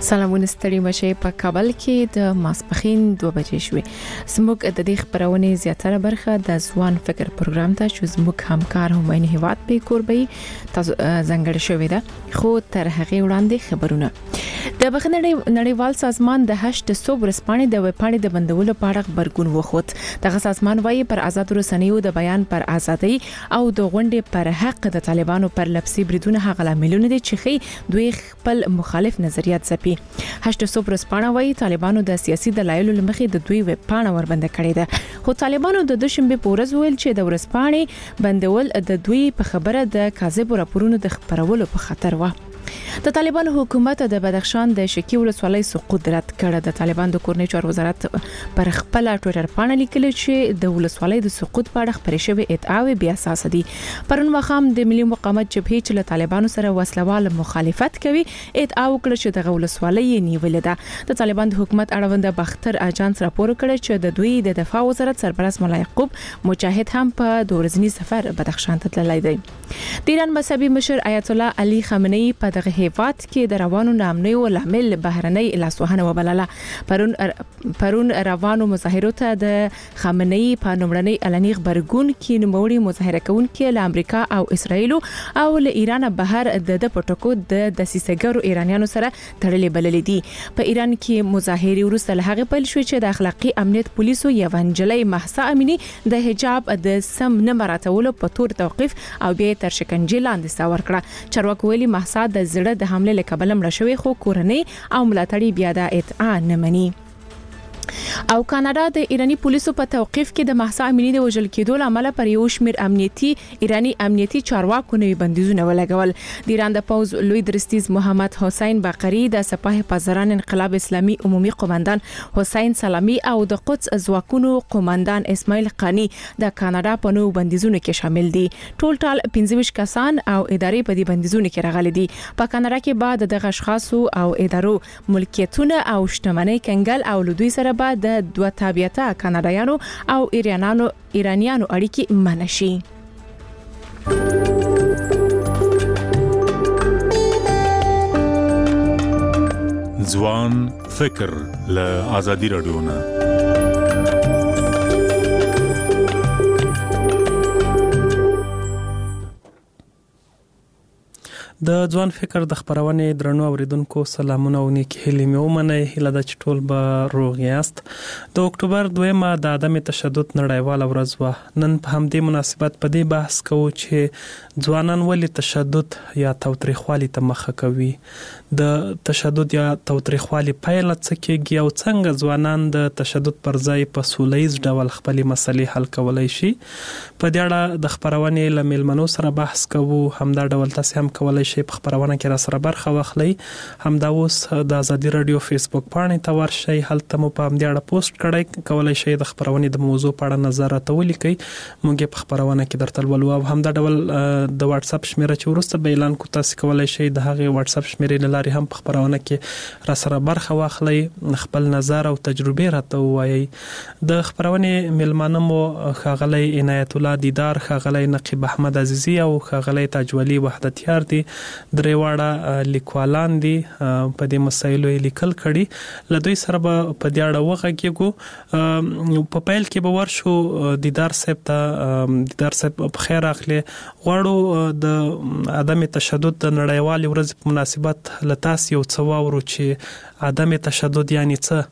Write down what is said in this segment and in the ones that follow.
سلامونه ستړي مشه په کابل کې د ماسپخین 2 بجې شوې. زموږ د دې خبرونه زیاتره برخه د ځوان فکر پروګرام ته چې زموږ همکار هماین هیواد په کوربي تاسو ځنګړ شوې ده خو تر هغه وړاندې خبرونه. د نړیوال سازمان د 8 ورځپاڼې د وپاڼې د بندولو په اړه خبرګون وخوت. دغه سازمان وايي پر آزاد رسنیو د بیان پر ازادي او د غونډې پر حق د طالبانو پر لپسي بریدونه هغه لاملونه دي چې دوی خپل مخالف نظریات ځپي. 8 ورځپاڼه وايي طالبانو د سیاسي دلایلو لمخې د دوی وپاڼه وربند کړې ده. خو طالبانو د دوشنبه په ورځ ویل چې د ورځپاڼې بندول د دوی په خبره د کاذب راپورونو د خبرولو په خطر و. د طالبانو حکومت د بدخشان د شکی ولسوالۍ سقوط رد کړ. د طالبان د کورنۍ چارو وزارت پر خپل ټوئیټر باندې لیکل چې د ولسوالۍ د سقوط په اړه خبرې شوې ادعاوې بیا اساس دي. پرون مخام د ملي مقاومت جبهې چې له طالبانو سره وسلوال مخالفت کوي ادعا وکړه چې د ولسوالۍ نیولې ده. د طالبان د حکومت اړوند باختر اجانس راپور کړی چې د دوی د دفاع وزارت سرپرست مولا یعقوب مجاهد هم په 2 ورځنی سفر بدخشان ته تللی دی. د ایران مذهبي مشر آیت الله علي خامنه‌ای په دغه هیواد کې د روانو نامنوي ولامل بهرنۍ لاسوهنه وبلله. پرون روانو مظاهرو ته د خامنه‌ای په نومړنۍ علني خبرګون کې نوموړي مظاهره کوونکي له امریکا او اسرایل او له ایران بهر د پټکو د دسیسګرو ایرانیانو سره تړلې بللې دي. په ایران کې مظاهره وروسته له هغه پیل شو چې د اخلاقی امنیت پولیسو یو انجلۍ مهسا امینی د حجاب د سم نه مراتولو په تور توقيف او بیا تر شکنجې لاندې ساور کړه. چارواکو ویلي مهسا د زړه د حمله له کبله مړه شوې خو کورنۍ او ملاتړي بیا د ادعا نه مني. او کاناډا د ایرانی پولیسو په توقيف کې د مهسا امینی د وژل کېدو لامل پر یو شمیر ایرانی امنیتي چارواکو نوې بندیزونه ولګول. د ایران د پوز لوی درستیز محمد حسین باقری د سپاه پاسداران انقلاب اسلامي عمومي قومندان حسین سلامی او د قدس ځواکونو قومندان اسماعیل قانی د کاناډا په نوو بندیزونو کې شامل دي. ټول 25 کسان او ادارې په دې بندیزونو کې راغلي دي. په کاناډا کې بعد د اشخاصو او ادارو ملکیتونه او شتمنۍ کنګل او لدوی سره بعد د دوه تابعیته کاناډایانو او ایرانیانو اړیکې منشي. ځوان فکر له آزادي رادیو نه د ځوان فکر د خبرونه درنو اوریدونکو سلامونه او نیک هیلې مې ومنه. هیله ده چې ټول به روغ یاست. د اکتوبر 2 د عدم تشدد نړیواله ورځ و. نن په همدې مناسبت په دې بحث کوو چې ځوانان ولې تشدد یا تاوتریخوالي ته مخه کوي. د تشدد یا تاوتریخوالي پایله څه کېږي او څنګه ځوانان د تشدد پر ځای په سولهییز ډول خپل مسلې حل کولای شي. په دې اړه د خبرونه له میلمنو سره بحث کوو. همدا ډول تاسو هم کولای شئ په خبرونه کې را سره برخه واخلئ. همدا اوس د آزادي رادیو فیسبوک باندې ته ورشئ. هلته مو په همدې اړه پوسټ کړئ. کولای شئ د خبرونه د موضوع په اړه نظر راته ولیکئ. موږ په خبرونه کې درته ولولو. او همدا ډول د واتس اپ شمیره چې ورسته به اعلان کو تاسو کولای شئ د هغه واتس اپ شمیرې لاري هم په خبرونه کې را سره برخه واخلئ. خپل نظر او تجربه راته وایي. د خبرونه میلمانه مو خاغلی عنایت الله دیدار، خاغلی نقیب احمد عزیزی او خاغلی تاجولی وحدتیار دي. درې واړه لیکوالان دي په دې مسایلو لیکل کړي. له دوی سره به په دې اړه وغږیږو. په پیل کې به ورشو دیدار صاحب په خیر اخلي. غواړو د عدم تشدد د نړیوال ورځ په مناسبت له تاسو یو څه واورو چې عدم تشدد یعنی څه.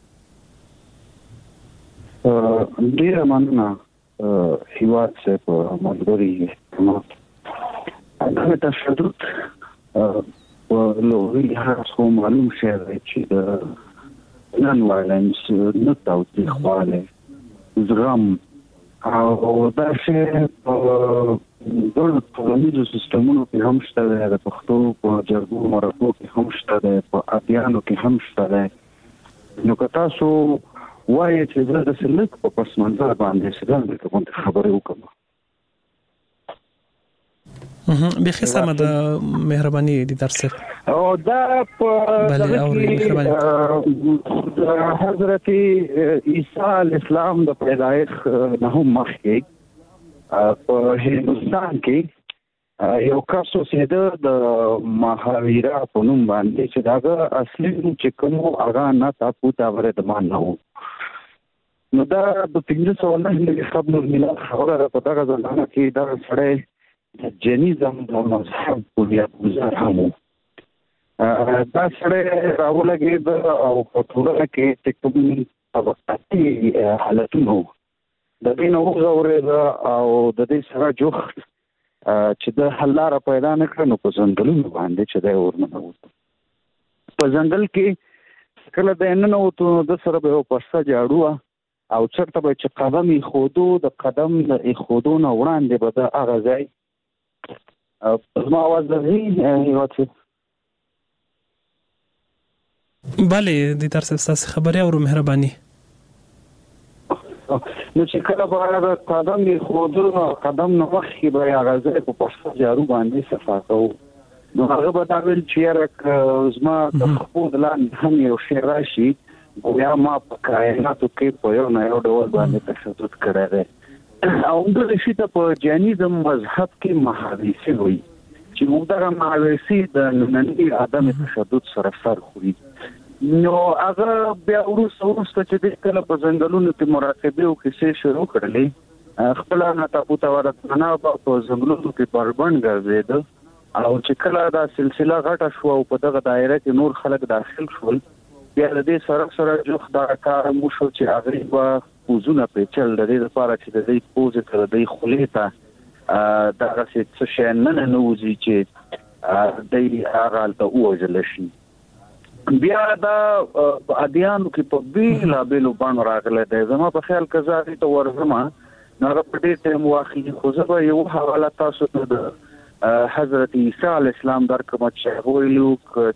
ډیره مننه هیواد صاحب ملګری. عدم تشدد ولوی هغه معلوم شوی چې د نن وایلنس نه تاوتریخواله زغم او دا چې د ټولنیزو سیستمونو کې هم شته ده. د پښتو په جرګو مرکو کې هم شته ده. په ادیانو کې هم شته ده. نو که تاسو وایي چې زه د سلک په پس منظر باندې څنګه کوم خبرې وکړم. بخي سم د مهرباني دي درس او دا بله او مهرباني حضرت عیسی الاسلام د پیدایش نه هم مخکې په هندوستان کې یو کس اوسېده د مهاویرا په نوم باندې چې داغه اصلي نوم چې کوم هغه نه تاسو ته ورته نو نو دا د 1509 قبل الميلاد خبره په دغه ځلانه کې دا سړی جنیزم د مذهب په بیا گزار همو دا سړی راولګید او په ټولنه کې چې کوم طبقاتي حالتونه د دې نو غوړې او د دې سره جوخت چې د حل لاره پیدا نه کړ نو په ځنګلونو باندې چې دا ورننه وته په ځنګل کې کله د نن وته د سره به پرسه جاړو او چرته به چې قدم یې خودو د قدم د خودو نه وړاندې به د هغه ځای ما وځي یوه بله د تر څه خبري او مهرباني نو چې کله به هغه قدم یې خودو قدم نه مخکې به هغه ځای په پرسه جاړو باندې صفا کوو نو هغه به دا ویل چې زما د خپو د لاندې هم یو شی راشي بیا ما په کائناتو کې په یو نه یو ډول باندې تشدد کړی دی او د شي ته په جینیزم مذهب کې مهاویسی وایي چې موږ دغه مهاویسی د ننني عدم تشدد سره سر خوري نو هغه بیا وروسته چې د کله په ځنګلونو کې مراقبه او کیسې شروع کړلې خپل نه تاسو ته ورته په ځنګلونو کې پربند ګرځید او چې کله دا سلسله غټه شو او په دغه دایره کې نور خلک داخل شول بیا د دې سره جوخ دا کار مو شو چې هغه به پوزونه پیچل د دې لپاره چې د دې پوزې تر دې خولې ته دا څه شي نه نوځي چې د هغه ته وځل شي بیا دا ادیانو کې په بیل بیل باندې راغله د زما په خیال کزاري ته ورزما نو په دې ټیم واخلي خو زه به یو حواله تاسو ته د حضرت عیسی علی السلام درکمه چې ویلو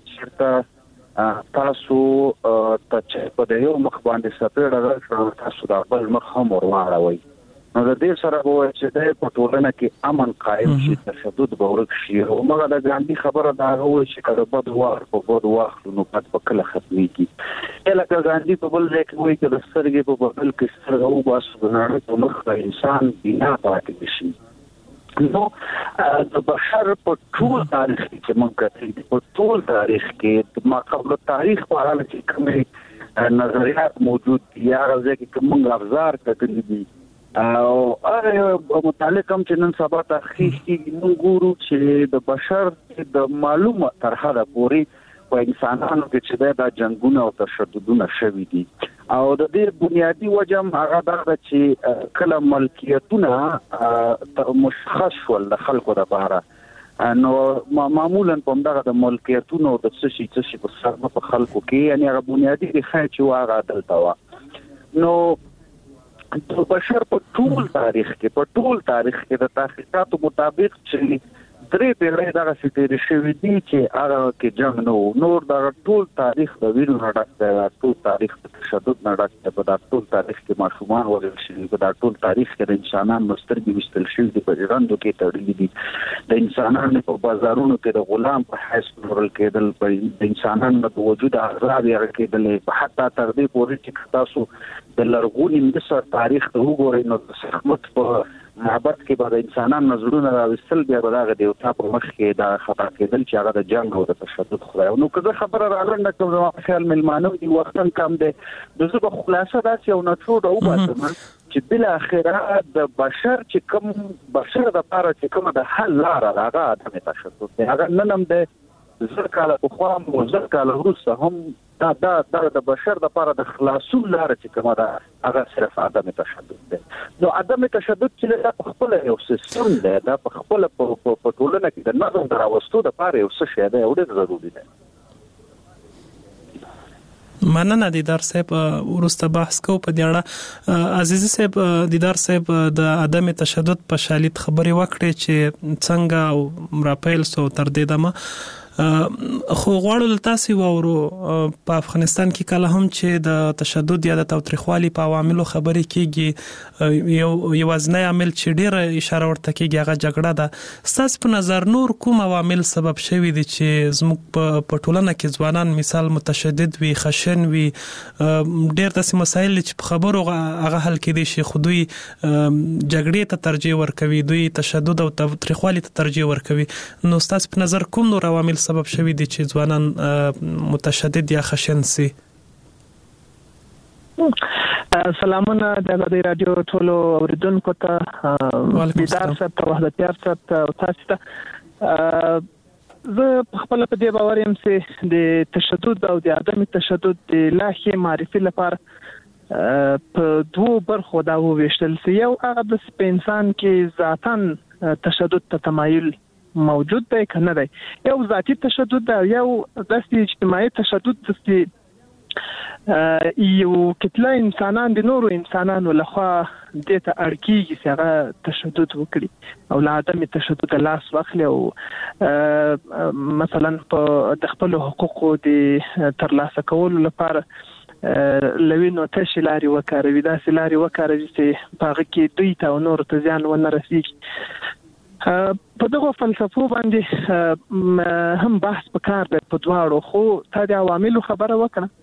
چې تاسو ته چې په یو مخ باندې سپېړه راځي تاسو دا بل مخ هم ورواړوي نو د دې سره به چې د په ټولنه کې امن قائم شي تشدد به ورک شي او موږ د ګاندي خبره دا وایي چې کله بد وار په بد واخلو نو په کله ختميږي لکه ګاندي په بل ځای کې وایي چې د سترګې په بدل کې سترګې او باسو د نړۍ په مخ د انسان بنا پاتې شي نو د بشر په ټول تاریخ کې موږ کتلې په ټول تاریخ کې ما قبل تاریخ په اړه چې کومې نظریات موجود دي یا ځکه چې موږ افزار کتلې دي او هغه متعلق هم چې نن سبا تحقیق کې موږ ګورو چې د بشر د معلومه ترخه د پوري په انسانانو کې چې دا جنگونه او تشددونه شوي دي او د دې بنیادی وجه هغه دا چې کله ملکیتونه مشخص ول د خلکو لپاره نو معمولا په دغه د ملکیتونو د څه شي په سر په خلکو کې یعنی هغه بنیادی د خای چې واغه دلته و نو د بشر په ټول تاریخ کې د تحقیقاتو مطابق چې درې پیړۍ دغه ستېری شوی دي چې هغه کې جنگ نور د ټول تاریخ د ویرو نه ډک دی ټول تاریخ د تشدد نه ډک دی په ټول تاریخ کې ماشومان وژل شوي په ټول تاریخ کې د انسانانو سترګې وشتل شوي دي په ژوندو کې تړلي دي د انسانانو په بازارونو کې د غلام په حیث پلورل کېدل د انسانانو د وجود اعضاب یې کېدل حتی تر دې پورې چې تاسو د لرغوني مصر تاریخ ته وګورئ نو د سخمت په محبت کې به د انسانانو نظرونه راوستل بیا به دغه دیوتا په مخ کې دا خطا کېدل چې هغه د جنگ او د تشدد خدای نو که زه خبره راغلم کوم زما خیال ملمانو دی وختن کم دی د زه په خلاصه داسې یو نټوډ او باسم چې بل اخره د بشر چې کوم بشر د لپاره چې کوم د حل لاره هغه عدم تشدد دی هغه ننم د زر کاله په خوا مو زر کاله وروسته هم دا د بشر د لپاره د خلاصون لاره چې کومه ده هغه صرف عدم تشدد دی نو عدم تشدد چې د خپل یو سیستم دی دا په خپل په ټولنه کې د نظم دراوستو د لپاره یو څه شی دی او ډېر ضروري دی مننه دیدار صاحب ورسته بحث کو په دې اړه عزیز صاحب دیدار صاحب د عدم تشدد په شالید خبري وکړي چې څنګه راپیل سو تر دې دمه خو غواړو تاسو وورو په افغانستان کې کله هم چې د تشدد یا د تاوتریخوالي په عواملو خبرې کیږي یو وزنه عامل چې ډیره اشاره ورته کیږي هغه جګړه ده. ستاسو په نظر نور کوم عوامل سبب شوي دي چې زموږ په ټولنه کې ځوانان مثال متشدد وي، خشن وي، ډیر داسې مسایل چې په خبرو هغه حل کېدي شي خو دوی جګړې ته ترجیح ورکوي، دوی تشدد او تاوتریخوالي ته ترجیح ورکوي. نو ستاسو په نظر کوم نور عوامل سبب شوي دي چې ځوانان متشدد یا خشن سي؟ سلامونه د رادیو ټولو اوریدونکو ته، بیدار صاحب ته، وحدتیار صاحب ته او تاسو ته. زه په خپل په دې باور یم چې د تشدد او د عدم تشدد د لاهي معرفي لپاره په دوه برخو دا وویشتل سي. یو هغه د انسان کې ذاتاً تشدد ته تمایل موجود دی کنه دی، یو ذاتی تشدد دی، یو داسې اجتماعي تشدد دی یو کتله انسانان د نورو انسانانو لخوا دې ته اړ کېږي چې هغه تشدد وکړي او له عدم تشدد لاس واخلي او مثلا په د خپل حقوقو د ترلاسه کولو لپاره لوینو تشې لارې وکاروي، داسې لارې وکاروي چې په هغه کې دوی ته او نورو ته زیان ونه رسېږي. په دغه فلسفو باندې هم بحث پکار دی په دواړو. خو تا د عواملو خبره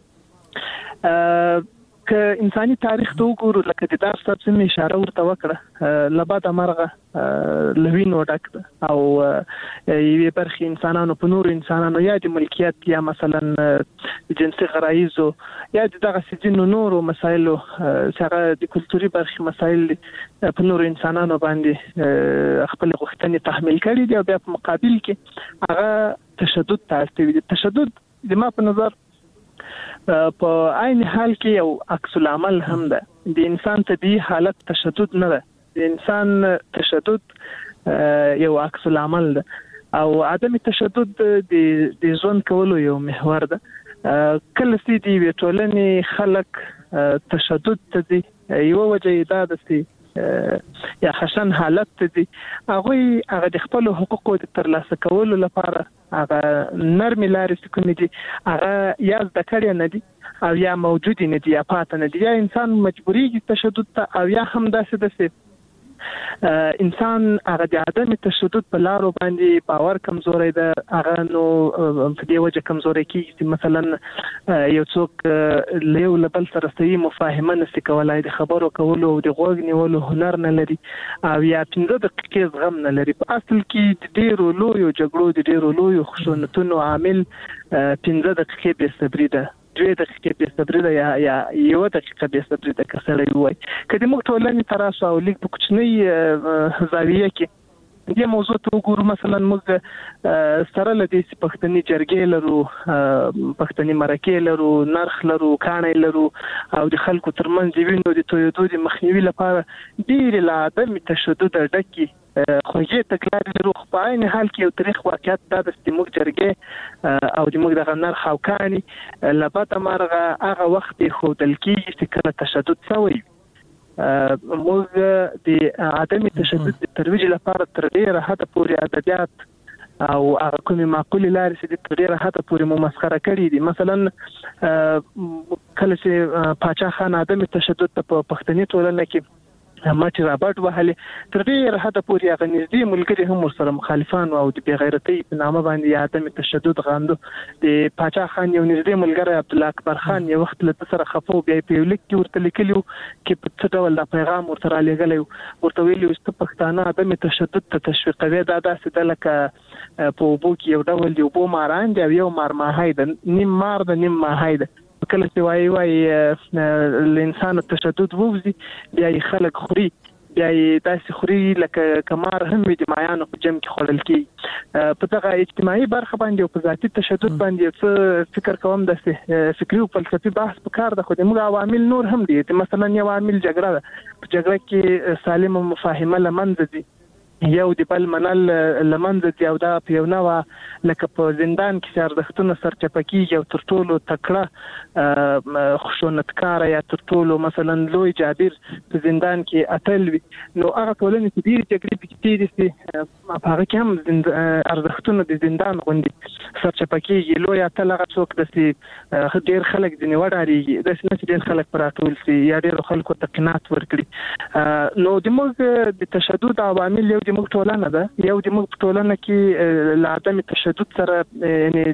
وکړه، که انساني تاریخ ته وګورو لکه د دار صاحب سم اشاره ورته وکړه، لباده مرغه لوینو ډک ده او یوې برخې انسانانو په نورو انسانانو یا د ملکیت یا مثلا جنسي غرایزو یا دغه سجنو نورو مسایلو څنګه د کلتوري برخې مسایل په نورو انسانانو باندې خپل غوښتنې تحمیل کړي دي او بیا په مقابل کې هغه تشدد تاسو دي. تشدد د ما په نظر په عین حال کې یو عکس العمل هم ده. د انسان طبيعي حالت تشدد نه ده، د انسان تشدد یو عکس العمل ده او عدم تشدد د ژوند کولو یو محور ده. کله چې دی ټولنې خلک تشدد ته دي یو وجه دا ده یا خشن حالت دي، هغه د خپل حقوقو د ترلاسه کولو لپاره هغه نرمي لارې کومې دي هغه یا د کړی نه دي او یا موجود نه دي یا پاتې نه دي، یا انسان مجبورېږي تشدد ته او یا هم داسې انسان هغه د عدم تشدد په لارو باندې باور کمزوري ده. هغه نو په دې وجه کمزوري کیږي چې مثلا یو څوک له یو بل سره صحیح مفاهمه نشي کولای، د خبرو کولو او د غوږ نیولو هنر نه لري او یا 15 دقیقې زغم نه لري. په اصل کې د ډیرو لویو جګړو د ډیرو لویو خشونتونو عامل 15 دقیقې بې صبري ده، 2 دقیقې بې صبري ده یا 1 دقیقه بې صبري ده که سړی وایي. که د موږ ټولنې تراسو او لیک په کوچنۍ زاویه کې دې موضوع ته وګورو، مثلا موږ سره لدې چې پښتني جرګې لرو، پښتني مرکې لرو، نرخ لرو، کاڼي لرو او د خلکو ترمنځ د وینو د تویدو د مخنیوي لپاره ډېرې له عدم تشدد ډکې خوږې تګلارې لرو. خو په عین حال کې یو تاریخ واقعیت دا ده چې موږ جرګې او د موږ دغه نرخ او کاڼي له بده مرغه هغه وخت ښودل کېږي چې کله تشدد شوی. موږ د عدم تشدد د ترویج لپاره تر ډیره حده پورې ادبیات او هغه کومې معقولې لارې چې تر ډیره حده پورې ممسخره کړي دي. مثلا کله چې پاچا خان عدم تشدد ته په پښتني ټولنه کې ماچ رابرټ وهلې تر ډیره حده پورې هغه نږدې ملګري هم ورسره مخالفان او د بې غیرتۍ په نامه باندې عدم تشدد غاندو. د پاچا خان یو نږدې ملګری عبدالله اکبر خان یو وخت له سره خفو بیا په یو لیک کې ورته لیکلی چې په څه ډول دا پیغام ورته رالیږلی ورته ویلي چې پښتانه عدم تشدد ته تشویقوي، دا داسې ده لکه په اوبو کې یو ډول د اوبو ماران دی او یو مار ماهی ده، نیم مار ده نیم ماهی ده. کله چې وایي الانسان تشدد ووزي بیا یې خلک خوري، بیا یې داسې خوري لکه کمار هم د مایانو په جمع کې خوړل کېږي. په دغه اجتماعي برخه باندې او په ذاتي تشدد باندې څه فکر کوم داسې فکري او فلسفي بحث پکار ده. خو د موږ عوامل نور هم دي، مثلا یو عامل جګړه ده، په جګړه کې سالمه مفاهمه له منځه ځي یو د بل منل لمنځ دی او دا په یو نوع لکه په زندان کې ارزښتونه سرچپکیږي او تر ټولو تکړه خشونتکار یا تر ټولو مثلا لوی جابر په زندان کې اتل وي نو هغه ټولنې چې ډېرې جګړې پکې تېرې سي په هغه کې هم ارزښتونه د زندان غوندې سرچپکیږي لوی اتل هغه څوک داسې ډېر خلک ځینې وډارېږي داسې نه چې ډېر خلک پر راټول سي یا ډېرو خلکو ته قناعت ورکړي نو زموږ د تشدد عوامل یو زموږ ټولنه ده یو زموږ په ټولنه کې له عدم تشدد سره یعنی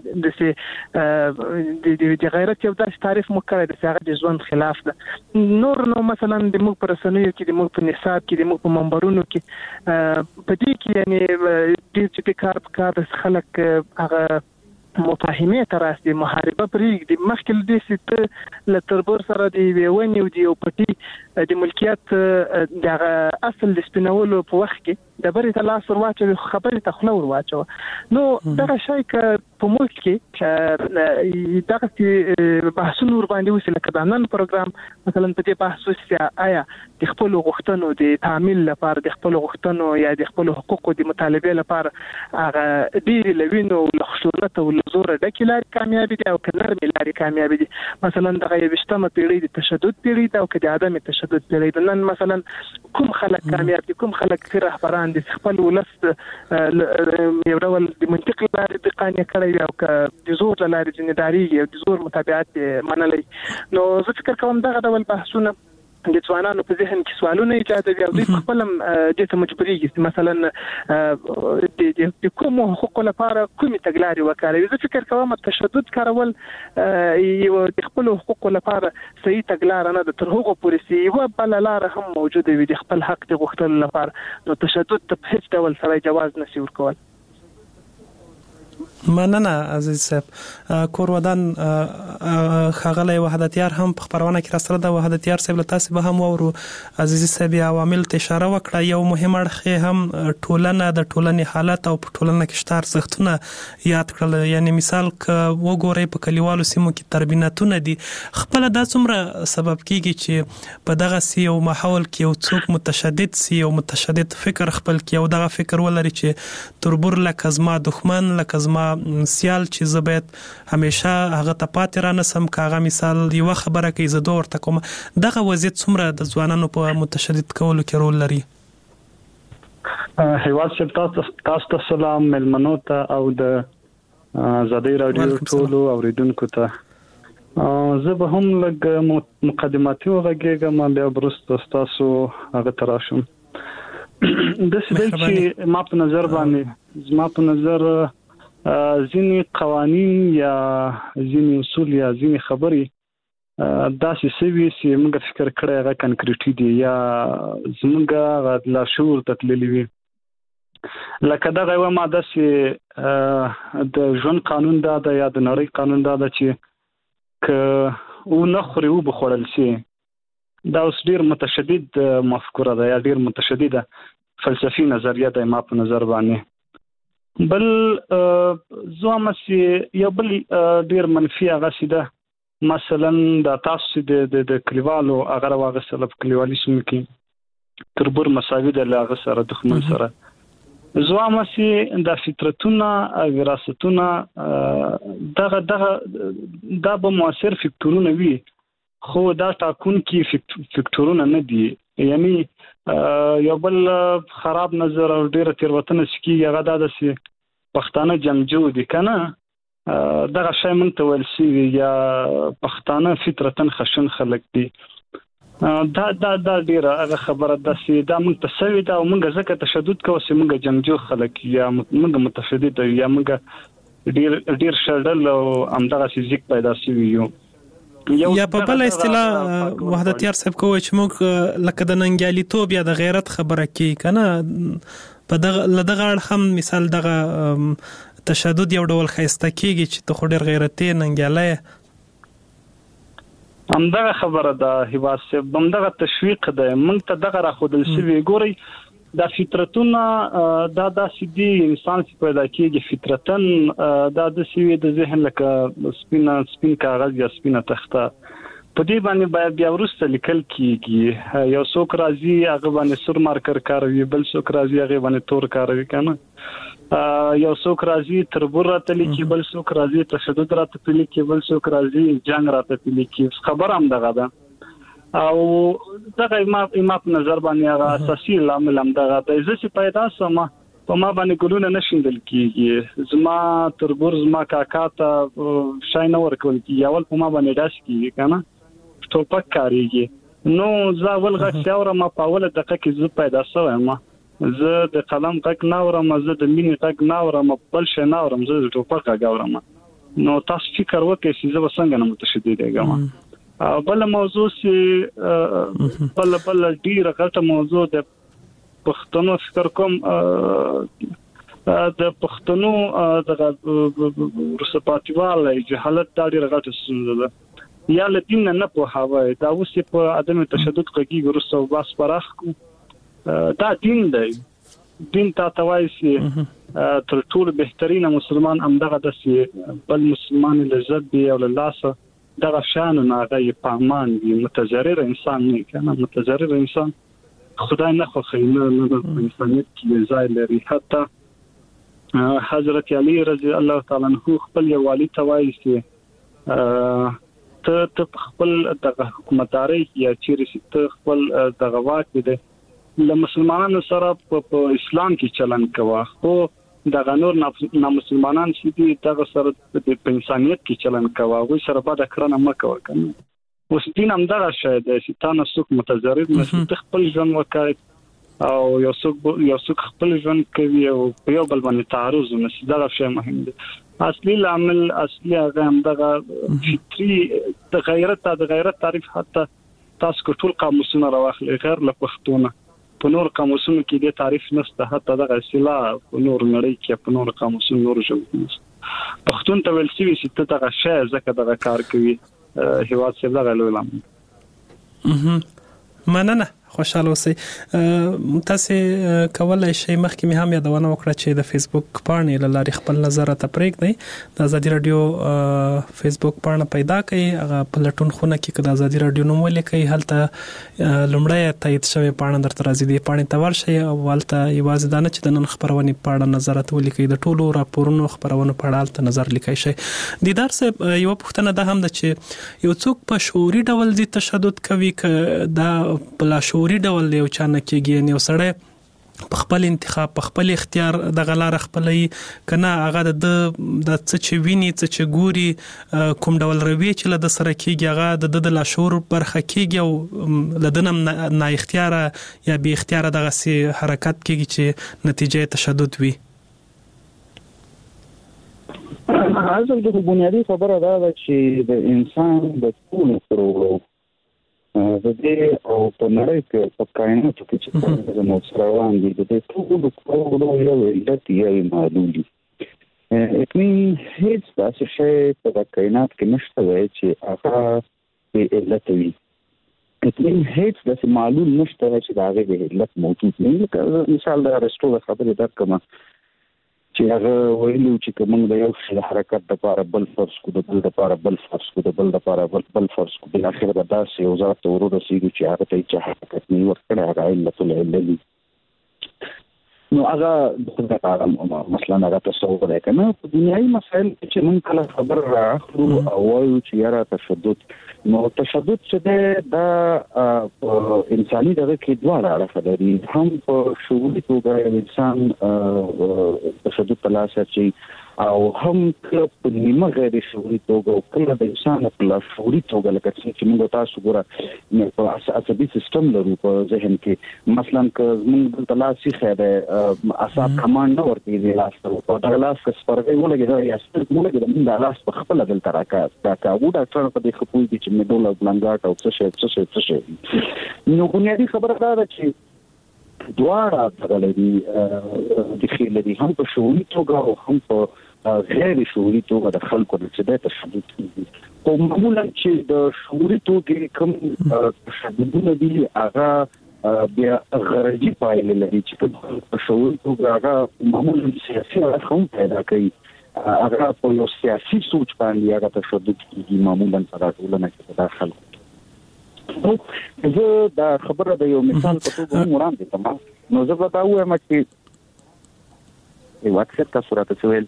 د غیرت یو داسې تعریف مو کړی دی چې هغه د ژوند خلاف ده نور نو مثلا د موږ په رسنیو کې د موږ په نصاب کې د موږ په منبرونو کې په دې کې یعنی ډېر چې کار خلک هغه مفاهمه تراسي محاربه پرې د مخکې د ست ل تربور سره د ویونی او د یو پټي د ملکیت د اصل د سپینولو په وخت کې د بری ته لاس ورواچو خبرې ته خلور واچو نو دغه شی ک په ملک کې دغه بحثونه ور باندې وسیله کړه نن پروګرام مثلا په دې بحث وسیله آیا د خپل غوښتنو د تعمیل لپاره د خپل غوښتنو یا د خپل حقوقو د مطالبه لپاره هغه ډیر لوینو لخصورت او زور ډکه لاري کامیاب دي او کنر لاري کامیاب دي مثلا دغه یوشتمه پیړۍ د تشدد پیړۍ ده او د عدم تشدد پیړۍ ده نن مثلا کوم خلک کامیاب دي کوم خلک چې رهبران دي خپل ولست یو ډول د منطق لاري د قانې کړی او د زور لاري جنیداري او د زور متابعت منلې نو زه فکر کوم دغه ډول بحثونه د ځوانانو په ذهن کې سوالونه ایجاد دي او د خپل د ته مجبورېږي مثلا د کوم حقوق لپاره کومې تګلارې وکړي زه فکر کوم تشدد کارول یو د خپل حقوق لپاره صحیح تګلار نه د تر هغه پورې سی یو بل لار هم موجوده وي د خپل حق د غوښتلو لپاره نو تشدد ته هیڅ ډول سره جواز نشي ورکول مننه عزیز صاحب کورودان خغلی وحدتیار هم په خبرونه کې راستره د وحدتیار صاحب له تاسو به هم ورو عزیز صاحب عوامل ته اشاره وکړه یو مهم اړخ هم ټولنه د ټولنې حالت او په ټولنه کې شتار زختونه یاد کړل یعنی مثال وګورئ په کلیوالو سیمو کې تربیناتونه دي خپل د څومره سبب کیږي چې په دغه سیو ماحول کې یو څوک متشدد سی او متشدد فکر خپل کې او دغه فکر ولري چې تربور لکه زما دښمن لکه زما سیال چې زبېت همیشه هغه ته پاتې را نسم کاغه مثال یو خبره کوي زه دوه ورته کوم دغه وضعیت څومره د ځوانانو په متشدد کولو کې رول لري هیواد سپتاس تاسو سلام ملمنو ته او د زادي رادیو ټولو اوریدونکو ته زه به هم لږ مقدماتي وغږیږم بیا برسته تاسو هغه تراشم د سې چې ما په نظر باندې زما په نظر ځینی قوانین یا ځینی اصول یا ځینی خبرې داسې سوي چې موږ فکر کړی هغه کنکریټي دي یا زموږ لا شعور تتللی وي لکه دا غو ماده چې د ژوند قانون دا یا د نړۍ قانون دا چې ک او نه خوري او بخورل شي دا اوس ډیر متشدد مفکوره ده یا ډیر متشدده فلسفي نظریه ده ما په نظر باندې بل زوامه سي یو بل ډیر منفي هغه سیده مثلا د تاسو د کلیوالو هغه واغ سره کلیوالیزم کې تربور مساوي د لاغه سره دښمن سره زوامه سي د فطرتونه وراثتونه دغه به موثر فکتورونه وي خو دا ټاکون کې فکتورونه نه دي یعنی یو بل خراب نظر او ډیره تیروتنه سکی هغه د پښتانه جمجو دي کنه دغه شی مونږ ته ول سی یا پښتانه فطرتن خشن خلک دي دا ډیره هغه خبره ده چې دا مونږ ته سوي دا مونږ ځکه تشدد کوو چې مونږ جمجو خلک یا مونږ متشدد یا مونږ ډیر شړل او همدغه فزیک پیدا شوی یو یا په بل اصطلاح وحدتیار صاحب کوی چې موږ لکه د ننګیالي توب یا د غیرت خبره کوي کنه په دغه هم مثال دغه تشدد یو ډول خیسته کیږي چې ته خو ډیر غیرتي ننګیالي همدغه خبره ده هیواد صاحب همدغه تشویق ده موږ ته دغه راخودل شوی ګوري دا فطرتونه دا داسې دي انسان چې پیدا کېږي فطرتن دا د سوي د ذهن لکه سپین کاغذ یا سپینه تخته په دې باندې باید بیا ورسته لیکل کیږي. یو څوک راځي هغه باندې سور مارکر کاروي، بل څوک راځي هغه باندې تور کاروي کنه. یو څوک راځي تربور راته لیکي، بل څوک راځي تشدد راته لیکي، بل څوک راځي جنگ راته لیکي. خبر هم دغه ده او دغه ما په نظر باندې هغه اساسي عامل هم دغه د عزت پیدا سم په ما باندې ګلونه نشیندل کیږي. زما تربور زما کاکا ته شای نه ورکول کیږي، اول په ما باندې داس کیږي کنه ټوپک کاریږي. نو زه ول غږ څاورم په اوله دقیقه کې زه پیدا شوم، زه د قلم غږ نه اورم، زه د مینې غږ نه اورم، بل شي نه اورم، زه د ټوپک غږ اورم. نو تاسو فکر وکړئ چې زه وسنګ نه متشدد یم. بل موضوع چې بل ډیره غټه موضوع د پښتنو فکر کوم د پښتنو د رسپاتیواله جهالت ډیره غټه ستونزه ده. یا لدین نه په هواي دا اوس په عدم تشدد کې ورسو باس پراخ دا دین دی. دین ته توایسي تر ټولو بهترینه مسلمان امدغه د بل مسلمان لزد دی او لاسه دغه شان نه غي پامان دی. متضرر انسان نه کنه، متضرر انسان خدای نه خو خینه نه د انسانیت کې ځای لري. حتی حضرت علی رضی الله تعالی عنہ خپل یو والی توایسي ته خپل د حکومتداري یا چیرې ته خپل د واک دي له مسلمانانو سره په اسلام کې چلن کوه، خو د غنور نامسلمانان چې دغه سره په انسانیت کې چلن کوه، غوي سره بعد کړنه مکوه کنه. اوس دین هم دغه شی دی چې تاسو څوک متضرر نشئ، خپل ژوند وکړئ او یو څوک خپل ژوند کوي او په یو بل باندې تعرض نشي. دا شی مهم دی. اصلي عامل اصلي هغه هم دغه فطري د غیرت تعریف. حتی تاسو ټول قاموسونه راوخلئ غیر له پښتونه، په نور قاموسونو کې د تعریف نشته. حتی دغه اصطلاح په نور نړۍ کې په نور قاموسونو نور ژبه نشته. پښتون ته ویل شوی چې ته دغه شی زکه دغه کار کوي. هیواد څخه دغه لولم. مننه، خوشاله اوسئ. تاسو کولای شئ مخکې مې هم یادونه وکړه چې د فیسبوک پاڼې لاري خپل نظر ته پرېږدئ. د ازادي رادیو فیسبوک پاڼه پیدا کړئ، هغه په لټون خونه کې د ازادي رادیو نوم ولیکئ، هلته لومړی تایید شوی پاڼه درته راځي، د پاڼې ته ورشئ او هلته یوازې دا نه چې د نن خبرونې پاڼه نظر ته ولیکئ، د ټولو راپورونو خبرونو په اړه هلته نظر لیکئ شئ. دیدار صاحب یو پوښتنه ده هم ده چې یو څوک په شعوري ډول د تشدد کوي که دا په لاشعوري ډول یو چا نه کېږي، یو سړی په خپل انتخاب په خپل اختیار د غلار خپلې کنه هغه د څه چې ویني څه چې ګوري کوم ډول رویه چې له سره کېږي هغه د لاشعور برخه کېږي او لدنم نه اختیار یا به اختیار دغه سي حرکت کېږي چې نتیجه تشدد وي. اصل د بنیادی خبره دا ده چې د انسان د ټول پرو د دې او په نړۍ کې په کائنات کې چې د موسروان دي د ټول پرو یو علت یې معلومي. اکمن هیڅ تاسو شي په کائنات کې نشته وای چې هغه په علت وي. اکمن هیڅ تاسو معلوم نشته چې دا غي علت موجود نه. لکه مثال د ارسطو خبره درکمه چې هغه ویلو چې کوم د یو شی حرکت د لپاره بل فرض کو، د بل لپاره بل فرض کو، د بل لپاره بل فرض کو، بل اخر به داسې یو ذات ورو رسیدو چې هغه ته چې حرکت نه ورکړي هغه علت العلل. نو هغه د لپاره مثلا هغه تصور دی کنه. په دنیوي مسایل چې موږ کله خبر راخلو او وایو چې یاره تشدد، نو تشدد چې دا انساني دغه کې دوه اړخ لري. هم په شعوري توګه انسان تشدد په لاس اچي او هم په نیمه غیر شعوري توګه او کله د انسان په شعوري توګه لکه چې موږ تاسو ګوره په عصبي سیستم لرو په ذهن کې. مثلا که موږ د لاسي خیره اعصاب کمانډ نه ورکړي د لاس په د لاس سپرغې ولګي یا سترګې د لاس په خپل د تراکا دا کاوه ډاکټر په دې خپل کې چې مډولا بلنګاټ او څه شي. نو بنیادی خبره دا ده چې دواړه تغلبي د خلدي هم په شعوري توګه او هم په غیر شعوري توګه د خلکو د څه تشدد کیږي. او معمولا چې د شعوري توګه کوم تشددونه دي هغه بیا غرضي پایله لري چې په شعوري توګه هغه معمولا سیاسي اړخ پیدا کوي. هغه په یو سیاسي سوچ باندې هغه تشدد کیږي معمولا په ټولنه کې د خلکو. نو زه دا خبره د یو مثال په توګه وړاندې کوم. نو زه به دا وایم چې یو اکثر تاسو راته ویل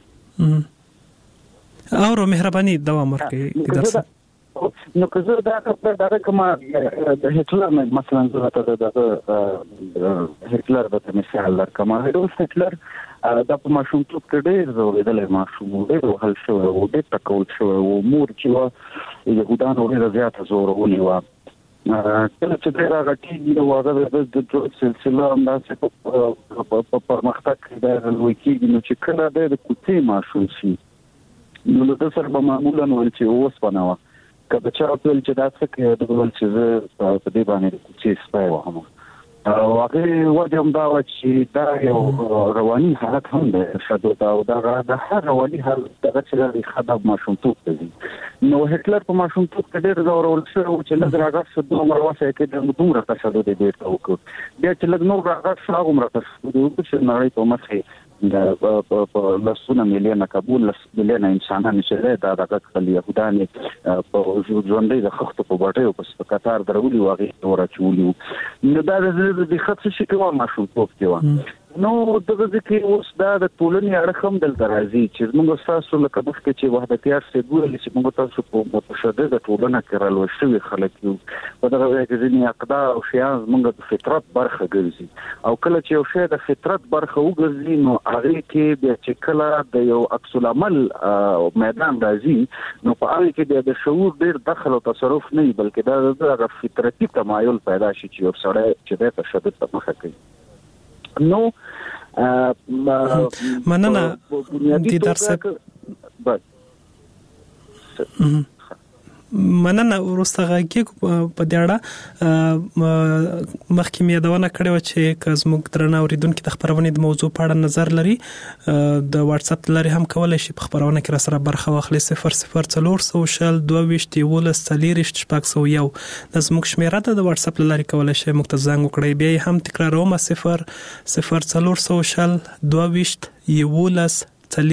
او مهرباني دوام ورکړئ درس. نو که زه دا خبره دا کوم د هټلر مثلا زه راته د هټلر د مثال درکوم. هټلر دا په ماشومتوب کې ډېر زوړېدلی ماشوم و، ډېر وهل شوی و، ډېر ټکول شوی و. مور چې وه یهودانو ډېره زیاته زورونې وه. کله چې دی راغټېږي نو هغه د سلسله همداسې په پرمختګ کې دی لوی کېږي. نو چې کله دی د کوڅې ماشوم شي نو له ده سره به معمولا ویل چې اوسپنه وه. که به چا ویل چې دا څه کوې، ده به ویل چې زه په دې باندې د کوڅې سپی وهم. او هغې وجه همدا وه چې دا یو رواني حالت هم دی تشدد، او دغه د هر رواني حالت دغه چې د خداب ماشومتوب ته ځي. نو هټلر په ماشومتوب کې ډېر ځورول شوی و چې لږ راغټ شو، دومره وسه یې کې دومره تشدد یې بېرته وکړ. بیا چې لږ نور راغټ شو هغومره تشدد یې وکړ چې نړۍ په مخ یې په لسونه میلیونه که 12 میلیونه انسانان چې دی دا دغه کړل، یهودان یې په ژوندۍ د خښتو په بټیو پسې په کتار درولي وو، هغې ته ورچولي وو. نو دا د خط څه شي کې وه ماشومتوب کې وه. نو دغه ځکه اوس دا د ټولنې اړخ هم دلته راځي چې موږ ستاسو لکه مخکې چې وحدتیار صاحب ویلي چې موږ تاسو په متشدده ټولنه کې رالوی شوي خلک یو. په دغه ځای کې ځینې اقدار او شیان زموږ د فطرت برخه ګرځي، او کله چې یو شی د فطرت برخه وګرځي نو هغې کې بیا چې کله د یو عکس العمل میدان راځي نو په هغې کې بیا د شعور ډېر دخل او تصرف نه وي، بلکې دا دغه فطرتي تمایل پیدا شي چې یو سړی چې دی تشدد ته مخه کوي. نو مننه دیدار صاحب. مننه ورسته غږی په دې اړه مخکې مې یادونه کړې و چې که زموږ درنه اوریدونکي د خپرونې د موضوع په اړه نظر لري د واتس اپ لري هم کولای شي په خپرونه کې را سره برخه واخلي. 0040140401 د زموږ شمیره ده، د واتس اپ لري کولای شي موږ ته زنګ وکړئ. بیا هم تکراروم 00401401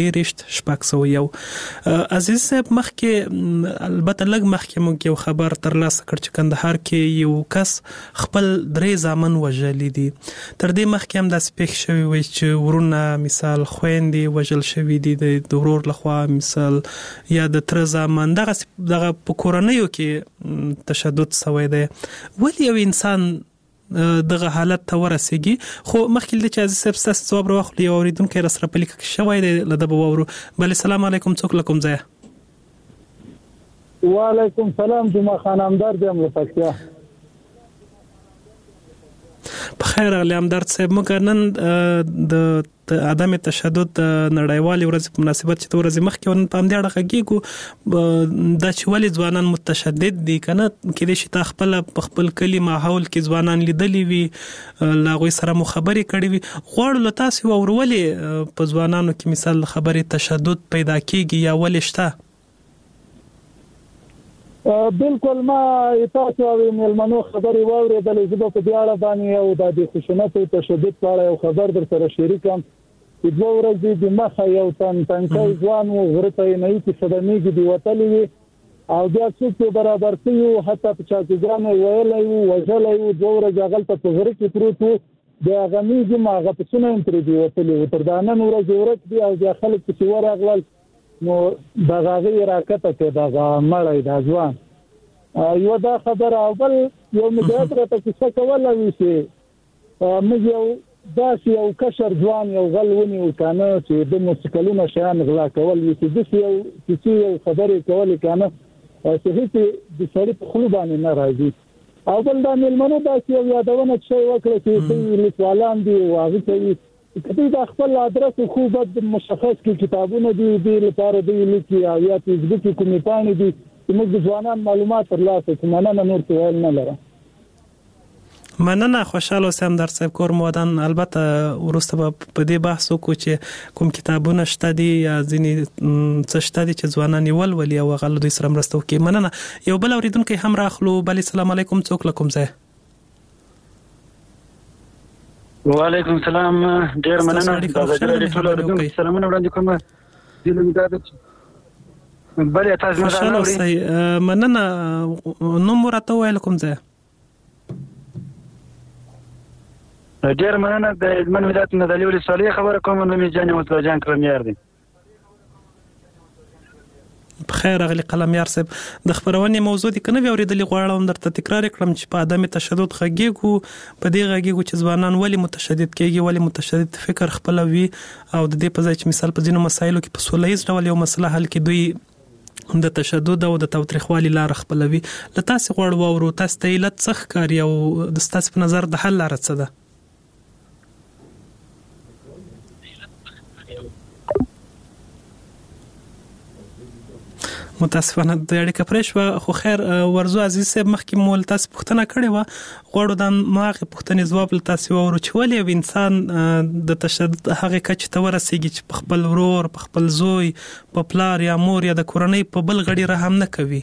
عزیز صاحب مخکې البته لږ مخکې موږ یو خبر ترلاسه کړ چې کندهار کې یو کس خپل 3 زامن وژلي دي. تر دې مخکې هم داسې پېښ شوي وي چې ورونه مثال خويندې وژل شوي دي د ورور لخوا، مثال یا د تر زامن دغه په کورنیو کې تشدد شوی دی. ولې یو انسان دغه حالت ته ورسیږي؟ خو مخکې د چې عزیز صاحب تاسو جواب راوخلي او اوریدونکو را سره په لیک کې شوی دی لده به وورو. بل السلام علیکم، څوک لکم ځای؟ وعلیکم سلام، جمعه خان همدرد یم له پکتیا. بخیر اغلی همدرد صاحب، موږ نن د عدم تشدد نړیوالې ورځ په مناسبت چې د ورځې مخکې ون په همدې اړه غږیږو دا چې ولې ځوانان متشدد دي کنه کېدای شي تا په خپل کلي ماحول کې ځوانان لیدلي وي، له هغوی سره مو خبرې کړې وي. غواړو له تاسې واورو ولې په ځوانانو کې مثال خبرې تشدد پیدا کېږي یا ولې شته؟ بالکل ما تاسو او ملمنو خبرې واورېدلې. زه په دې اړه باندې او د خشونت او تشدد په اړه یو خبر در سره شریکم. چې 2 ورځې د مخه یو تنکي ځوان و غره ته نه کې صدمېږي دی وتلی وي او بیا څوک برابر کوي، حتی په چاګان ویلای وو وژلای وو. 2 ورځې هغلته په غره کې پروت وو، بیا غمیږي ما هغه په څونه انترې دی وتلی وو. تر دا نن ورځې ورک دی او بیا خلک چې ورغلل نو دغه غي راکته کې دغه مړی دا ځوان یو دا خبر او بل یو مدرسه ته څه کوله وی چې موږ یو داسې یو کشر ځوان یو غلونی وکانه چې د موسیقلونو شیان غلا کول وی چې د یو خبرې کولې کنه چې هیڅ د سړي په خلو باندې نه راځي. او بل دا ملمنو داسې یو یادونه چې وکړه چې لیکوالان دي واغې کوي کله دا خپل ادرس خو بد مشخص کې کتابونه دي لپاره دی لیکي او یا فیسبوک کې کومې پاڼې دي چې موږ ځوانان معلومات ترلاسه کوو. مننه، نور څه ویل نه لرم. مننه، خوشاله اوسم در صاحب کور مودان. البته ورسته په دې بحث وکړو چې کوم کتابونه شته دي یا ځینې څه شته دي چې ځوانان یې ولولي او هغه له دوی سره مرسته وکړي. مننه. یو بل اوریدونکی هم راخلو. بل السلام علیکم، څوک له کوم ځای؟ وعلیکم السلام، ډیر مننه. سلامونه وړاندې کوم. بل تاسو نه مننه. نو مرته ویل کوم ځای؟ ډیر مننه د هلمند ولایت نه د علي ولسوالۍ خبره کوم. نوم یې جان مطلق جان کلمیار دی. بخیر اغلی قلمیار صاحب، د خبرونې موضوع دي کنه اوریدلې غواړم درته تکرار کړم چې په عدم تشدد غږیږو، په دې غږیږو چې ځوانان ولې متشدد کېږي، ولې متشدد فکر خپلوي، او د دې په ځای چې مثال په ځینو مسایلو کې په سولهییز ډول یو مسله حل کې دوی د تشدد او د تاوتریخوالي لار خپلوي. له تاسو غواړو واورو تاسو ته علت څه ښکاري او د ستاسو په نظر د حل لار څه ده؟ متاسفانه د اړیکه پرې شوه، خو خیر ورزو عزیز صاحب مخکې مو له تاسو پوښتنه کړې وه، غواړو د هماغې پوښتنې ځواب له تاسو واورو چې ولې یو انسان د تشدد هغې کچې ته ورسېږي چې په خپل ورور، په خپل زوی، په پلار یا مور یا د کورنۍ په بل غړي رحم نه کوي؟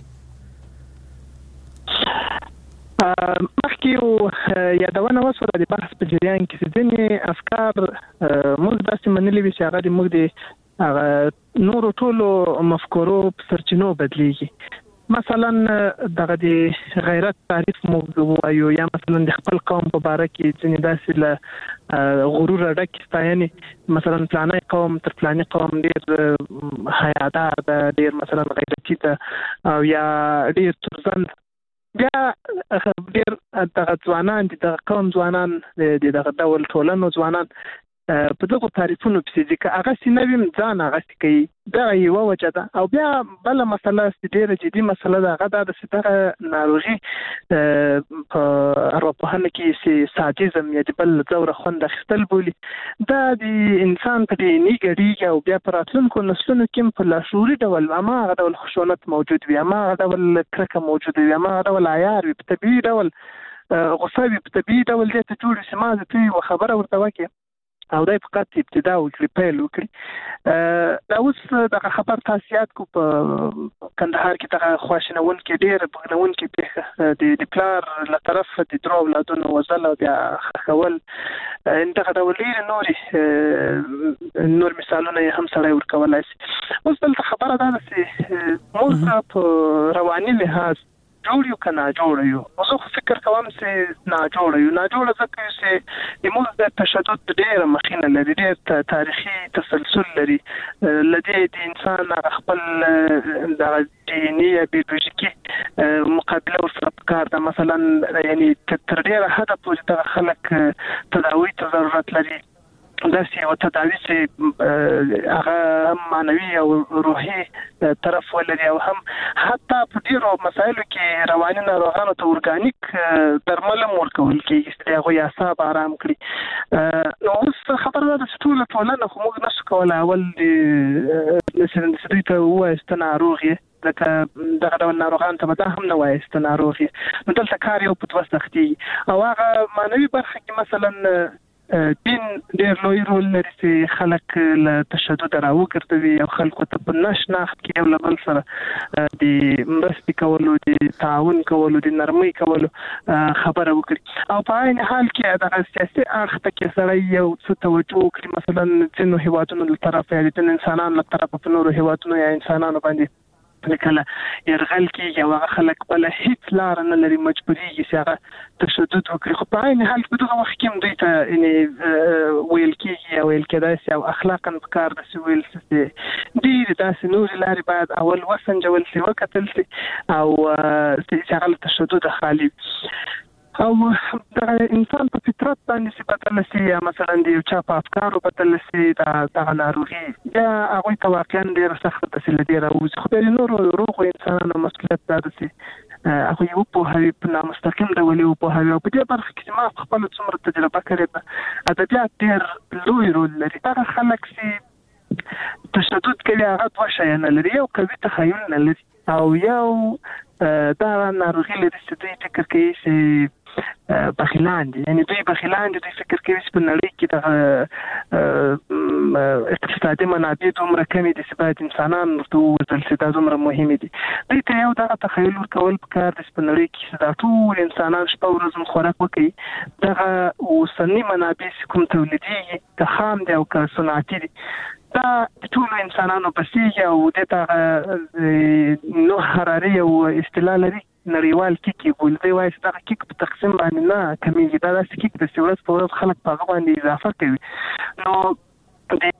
مخکې یادونه وسوه د بحث په جریان کې چې ځینې افکار موږ داسې منلي وي چې هغه موږ د نورو ټولو مفکورو په سرچینو بدلیږي. مثلا دغه د غیرت تعریف موږ وایو، یا مثلا د خپل قوم په باره کې ځینې داسې له غرور ډکې ستاینې، مثلا فلانی قوم تر فلانی قوم ډېر حیادار ده، ډېر مثلا غیرتي ده، او یا ډېر ترزند. بیا ډېر دغه ځوانان دي، دغه قوم ځوانان، دغه ډول ټولنو ځوانان په دغه تعریفونو پسې دي که هغه سي نه وي ځان هغه سي کوي. دغه یوه وجه ده. او بیا بله مسله چې ډېره جدي مسله ده هغه دا ده چې دغه ناروغي په ارواپوهنه کې چې سادیزم یا د بل ځوره خوند اخیستل بولي، دا د انسان په ډېني ګډېږي او بیا په راتلونکو نسلونو کې هم په لاشعوري ډول هماغه ډول خشونت موجود وي، هماغه ډول کرکه موجوده وي، هماغه ډول عیار وي، په طبیعي ډول غصه وي، په طبیعي ډول دې ته جوړ شي. ما ته یوه خبره ورته وکړې او دا فقط ابتدا وکړي، پیل وکړي. دا اوس دغه خبر تاسو یاد کو په کندهار کې دغه خواشینونکې ډېره بغنونکې پیښه د پلار له طرفه د درو اولادونو وژل او بیا ښخول، دغه ډول ډېرې نور مثالونه یې هم سړی ورکولی شي. اوس دلته خبره دا ده چې موږ په رواني لحاظ جوړ یو که ناجوړه یو. زه خو فکر کوم چې ناجوړه یو. ناجوړه ځکه یو چې زموږ د تشدد ډېره مخینه لري، ډېر تاریخي تسلسل لري. له دې د انسان هغه خپل دغه دیني یا بیولوژیکي مقابله ورسره پکار ده. مثلا یعنی تر ډېره حده پورې دغه خلک تداوي ته ضرورت لري، داسې یوه تداوي چې هغه هم معنوي او روحي طرف ولري، او هم حتی په ډېرو مسایلو کې رواني ناروغانو ته ارګانیک درمل هم ورکول کېږي چې د هغوی اعصاب ارام کړي. نو اوس خبره ده چې ټوله ټولنه خو موږ نشو کولی اول چې دوی ته ووایو ته ناروغ یې، ځکه دغه ډول ناروغانو ته به دا هم نه وایي چې ته ناروغ یې. نو دلته کار یو په دوه سختېږي. او هغه معنوي برخه کې مثلا دین ډېر لوی رول لري چې خلک له تشدد راوګرځوي او خلکو ته په نه شناخت کې یو له بل سره د مرستې کولو، د تعاون کولو، د نرمۍ کولو خبره وکړي. او په عین حال کې دغه سیاسي اړخ ته کې سړی یو څه توجه وکړي، مثلا ځینو هیوادونو له طرفه یا ځینو انسانانو له طرفه په نورو هیوادونو یا انسانانو باندې کله یرغل کېږي او هغه خلک بله هېڅ لاره نه لري، مجبورېږي چې هغه تشدد وکړي. خو په عین حال په دغه وخت کې هم دوی ته ویل کېږي او ویل کېدای شي او اخلاقا پکار ده چې ویل شي چې ډېرې داسې نورې لارې باید اول وسنجول شي، وکتل شي او چې هغه له تشدده خالي وي. او دغه انسان په فطرت باندې چې بدله شي، یا مثلا د یو چا په افکارو بدله شي دغه ناروغي، بیا هغوی ته واقعا ډېره سخته ده چې له دې راوځي. خو بیا د نورو روغو انسانانو مسؤلیت دا ده چې هغوی یې وپوهوي، په نامستقیم ډول یې وپوهوي. او په دې برخه کې چې ما په خپله څومره تجربه کړې ده، ادبیات ډېر لوی رول لري. هغه خلک چې تشدد کوي هغه دوه شیانه لري، یو قوي تخیل نه لري او یو دا ناروغي لري چې دوی فکر کوي چې بخیلان دي. یعنی دوی بخیلان دي، دوی فکر کوي چې په نړۍ کې دغه اقتصادي منابع دومره کمې دي چې باید انسانان ورته ووژل شي، دا دومره مهمې دي. دوی ته یو دغه تخیل ورکول پکار دي چې په نړۍ کې چې دا ټول انسانان شپه ورځ خوراک وکړي، دغه اوسني منابع چې کوم تولیدېږي که خام دي او که صنعتي دي، دا ټولو انسانانو بسیږي. او دې ته نوح حراري یو اصطلاح لري، نړیوال کیک ګولدي وایي چې دا کیک په تقسیم باندې نه کمیږي، دا داسې کیک د ورځ په ورځ خلک په هغه باندې اضافه کوي. نو د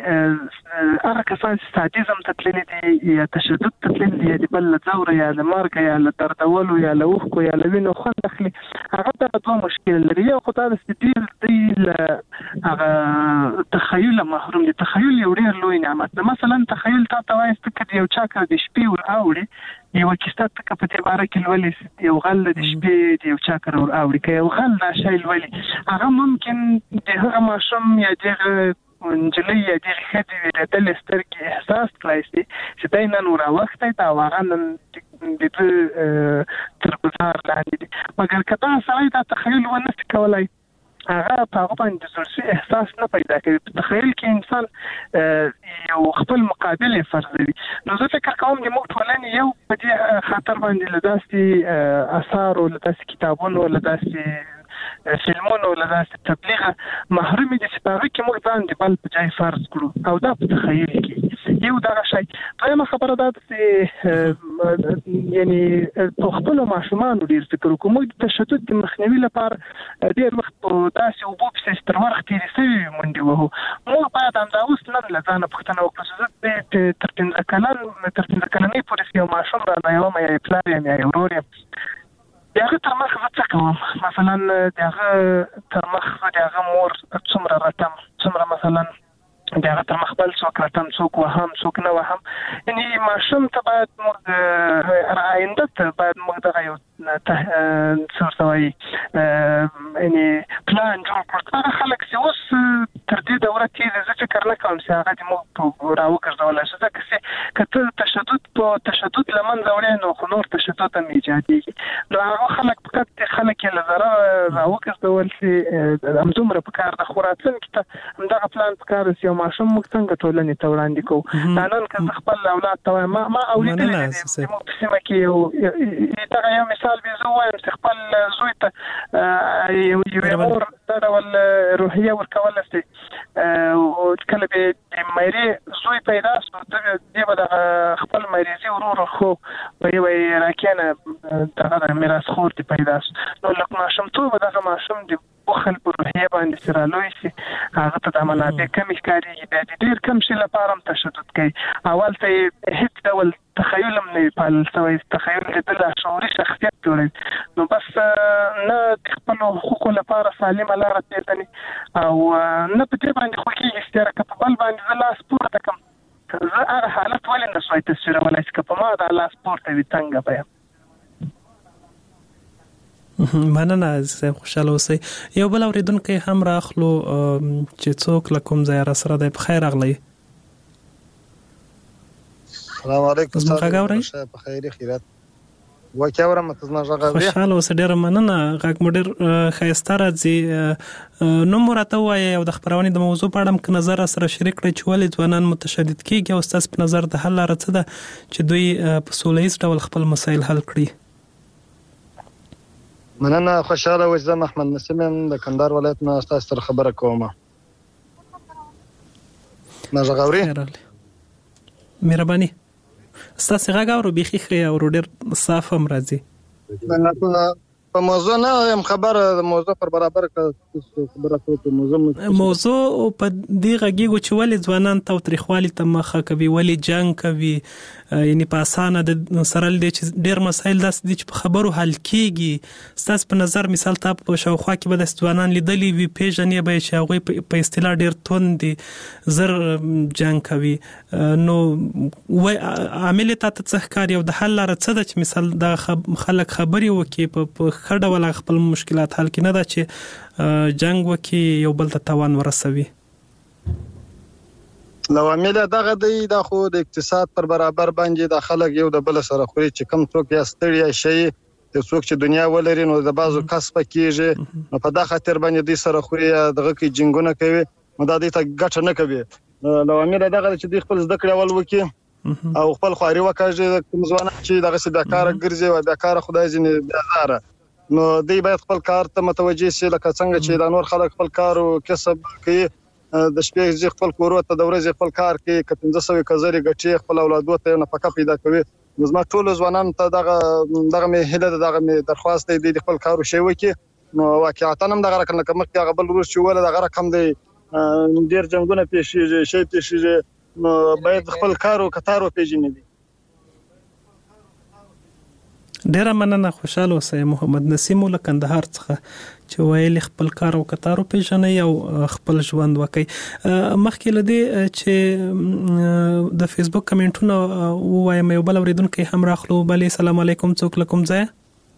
هغه کسان چې سادیزم ته تللي دي یا تشدد ته تللي دي، یا د بل له ځوره یا له مرګه یا له دردولو یا له اوښکو یا له وینو خوند اخلي، هغه دغه دوه مشکل لري. یو خو دا چې دوی له هغه تخیل محروم دي. تخیل یو ډېر لوی نعمت ده. مثلا تخیل تا ته وایي چې یو چا کار د شپې ور اوړي، یو کیسه ته په دې باره کې لولي، یو غل د شپې د یو چا کار ور اوړي، که یو غل دا شی لولي، هغه ممکن د هغه ماشوم یا دغه نجلۍ یا دغه ښځې د سترګې احساس کړی شي چې دی نن راوختی ده او هغه نن د ده تر ګزار لاندې دي. مګر که دغه سړی دا تخیل ونشي کولی، هغه په هغه باندې د زړه احساس نه پیدا کوي. په تخیل کې انسان یو خپل مقابل فرضوي. نو زه فکر کوم چې موږ ټولنې یو په دې خاطر باندې له داسې اثارو، له داسې کتابونو، له داسې فلمونو، له داسې تبلیغه محروم دي چې په هغه کې موږ ځان د بل په ځای فرض کړو، او دا په تخیل کې یو دغه شی. دویمه خبره دا ده چې یعنی په خپلو ماشومانو ډېر فکر وکړو. موږ د تشدد د مخنیوي لپاره ډېر وخت په داسې اوبو پسې تر ورخ تېرې سوي منډې وهو. موږ باید همدا اوس نن له ځانه پوښتنه وکړو چې زه تر 15 کلنۍ پورې یو ماشوم رانه یم، یا یې پلار یم یا یې ورور یم، د هغه تر مخ زه څه کوم؟ مثلا د هغه تر مخ د هغه مور څومره رټم، څومره مثلا د هغه تر مخ بل څوک رټم، څوک وهم، څوک نه وهم. یعنې ماشوم ته باید موږ آینده ته باید موږ دغه یو څه ورته وایي یعنې پلان جوړ کړو. هغه خلک چې اوس تر دې دوره تېر، زه فکر نه کوم چې هغه دې موږ راوګرځولی شو، ځکه چې که ته تشدد له منځه وړې نو خو نور تشدد هم ایجادېږي. نو هغه خلک فقط خلک یې له ضرره راوګرځول چې همدومره پکار ده. خو راتلونکي ته همدغه پلان پکار ده چې یو ماشوم موږ څنګه ټولنې ته وړاندې کوو. دا نن که زه خپل اولاد ته وایم، ما اورېدلی دی زموږ په سیمه کې دغه یو مثال به زه ووایم چې خپل زوی ته یوې مور دا ډول روحیه ورکوله چې کله به د میرې زوی پیدا شو، دی به دغه خپل میرېزي ورور خو به یې وایي راکېنه دغه د میراثخور دې پیدا شو. نو لږ ماشومتوبه دغه ماشوم د بخل په روحیه باندې چې رالوی شي، هغه ته د منابع کمې ښکارېږي، بیا د ډېر کم شي لپاره هم تشدد کوي. اول ته یې هېڅ ډول تخیل هم نه وي پالل شوی، تخیل د ده لاشعوري شخصیت جوړوي. نو بس نه د خپلو حقوقو لپاره سالمه لاره پېژني او نه په دې باندې خوښېږي چې که په بل باندې زه لاس پورته کړم، زه هغه حالت ولې نه شوی تصویرولی چې که په ما دا لاس پورته وي څنګه به یم. مننه عزیز، خوشاله اوسئ. یو بل اوریدونکی هم راخلو چې څوک له کوم ځای را سره دی. په خیر راغلی. السلام علیکم. زما غږ اورئ؟ په خیر خیرات واقعا ورم ته زما غږ اورئ؟ خوشاله اوسئ. ډېره مننه. غږ مو ډېر ښایسته راځي. نوم مو راته ووایئ او د خپرونې د موضوع په اړه هم که نظر را سره شریک کړئ چې ولې ځوانان متشدد کېږي، او ستاسو په نظر د حل لاره څه ده چې دوی په سوله ییز ډول خپل مسایل حل کړي. مننه. خوشاله اوسئ. زه محمد نسیم یم د کندهار ولایت نه ستاسو سره خبره کوم. ما غږ اورئ؟ مهرباني. ستاسو غږ اورو، بیخي ښه اورو، ډېر صاف هم راځي. په موضوع نه یم خبره، د موضوع پر برابر خبره کوم. موضوع په دې غږیږو چې ولې ځوانان تاوتریخوالي ته مخه کوي، ولې جنګ کوي. یعنی په اسانه د سره دي چې ډېر مسایل داسې دي چې په خبرو حل کېږي. ستاسو په نظر مثال تا په شاوخوا کې به داسې ځوانان لیدلي وي، پېژنې به یې چې هغوی په اصطلاح ډېر توند دي، زر جنګ کوي. نو عامل تا ته څه ښکاري او د حل لاره څه ده چې مثال دا خلک خبرې وکړي په ښه ډول خپل مشکلات حل کړي، نه ده چې جنګ وکړي یو بل ته تاوان ورسوي. لوامل دغه دی، دا خو د اقتصاد پر برابر باندې د خلک یو د بل سره خوري چې کم څوک یا ستړي شي، د څوک چې دنیا ولري نو د بازو کسب کیږي، نو په دغه خاطر باندې د سره خوري دغه کې جنگونه کوي، نو دا د ته ګټه نه کوي. لوامل دغه چې د خپل زده کړې اول وکي او خپل خواري وکړي، کوم ځوان چې دغه څه بیکاره ګرځي او بیکاره خدای ځینې بیزاره، نو دی باید خپل کار ته متوجه شي، لکه څنګه چې د نور خلک خپل کار او کسب کوي، د شپې ځي خپل کورو ته د ورځې خپل کار کوي، که 1500 کزري ګټي خپل اولادو ته نفقه پیدا کوي، زما ټول ځوانان ته دغه مې هله دغه مې درخواست دی د خپل کارو شی وکي نو واقعیت هم دغه رقم لکه مخکې هغه بل روز چې ول دغه رقم دی ډیر جنگونه پیښیږي نو باید خپل کارو کتارو پیژنې ډیر مننه خوشاله اوسئ محمد نسیم له کندهار څخه چې ویل خپل کار او کتارو پیژنې او خپل ژوند وکي مخکې لدی چې د فیسبوک کمنټونه وایم یو بل اوریدونکو هم راخلو بل السلام علیکم څوک لکم ځای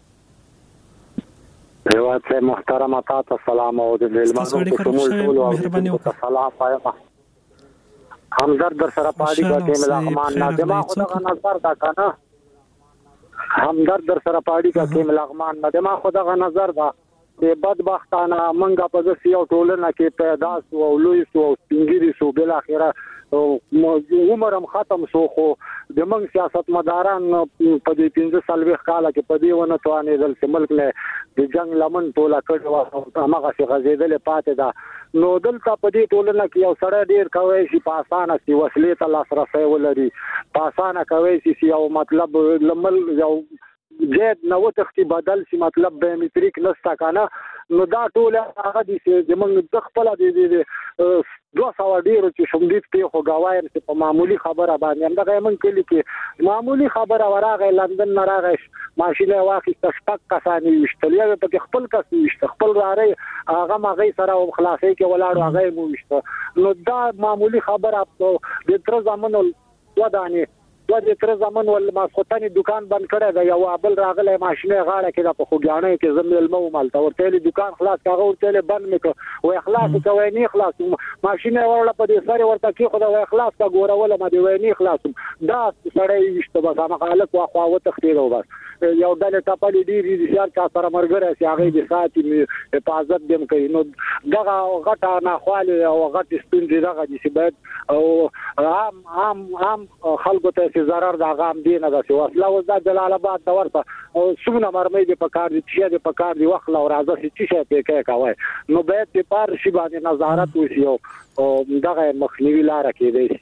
هیواد محترم تاسو سلام او د ملمنو کومول ټول مهرباني وکړه سلام پایم همدرد در سره پاډی کا کې ملغمان نه دماغ خدای نظر دا کنه همدرد در سره پاډی کا کې ملغمان نه دماغ خدای نظر دا د بدبختانه منګه په دې یو ټولنه کې پیدا سو او لوی سو او سپینګری سو بل اخره عمرم ختم سو خو د منګ سیاست مداران په دې 15 سال وخت کال کې په دې ونه توانې دل سملک له د جنگ لمن ټوله کړو هغه څه غزیدل پاتې ده نو دلته په دې ټولنه کې یو سړی ډیر کوي چې په اسانه سي وسلې ته لاسرسي ولري په اسانه کوي چې یو مطلب لمل یو جید نو تختی بدل سی مطلب بایومټریک نستا کنه نو دا ټول هغه دي چې موږ د خپل د 200 ډیرو چې شومډیت په خو گاوایم چې په معمولی خبره باندې هم دغه موږ کلی کې معمولی خبره وراغه لندن نه راغی ماشینه واخیسته شپک کسانی وشتل یا په خپل کس وشته خپل راره هغه مغې سره او خلاصې کې ولاړو هغه مو وشته نو دا معمولی خبره د تر زمانو ودانې د تر زمانو ول ماسختنی دکان بند کړی دا یو ابل راغله ماشینه غاړه کې د په خوګانې کې زمل مو مالته ورته دکان خلاص کاغه ورته بند میکړ او اخلاص کوي نه اخلاص ماشینه ورله په دې سره ورته کې خدای اخلاص کا ګوره ولا ما دی وای نه اخلاص دا سړی وشته به هغه حالت واخوا وتختیدو بس یو ډله ټاپلې ډیری د شهر کا سره مرګره چې هغه د ساتي حفاظت دیم کوي نو دغه غټه نه خاله او غټ سپینځي دغه چې باید او عام خلکو ته zarar da غام دی نه د وسله او د جلال آباد د ورته او څونه مرمۍ د پکار دي چې د پکار دی وخت لو راځي چې څه پکې کوي نو به په پار شی باندې نظارت وشي او دغه مخنیوي لار کې دی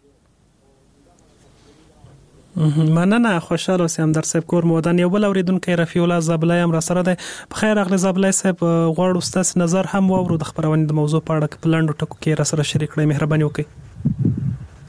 مننه خوشاله اوسم در صاحب کور مودن یو بل اوریدونکو رفیع الله زبلای هم را سره ده بخیر اغلی زبلای صاحب غواړو ستاسو نظر هم واورو د خبرونه د موضوع په اړه پلانډو ټکو کې را سره شریک کړئ مهرباني وکړئ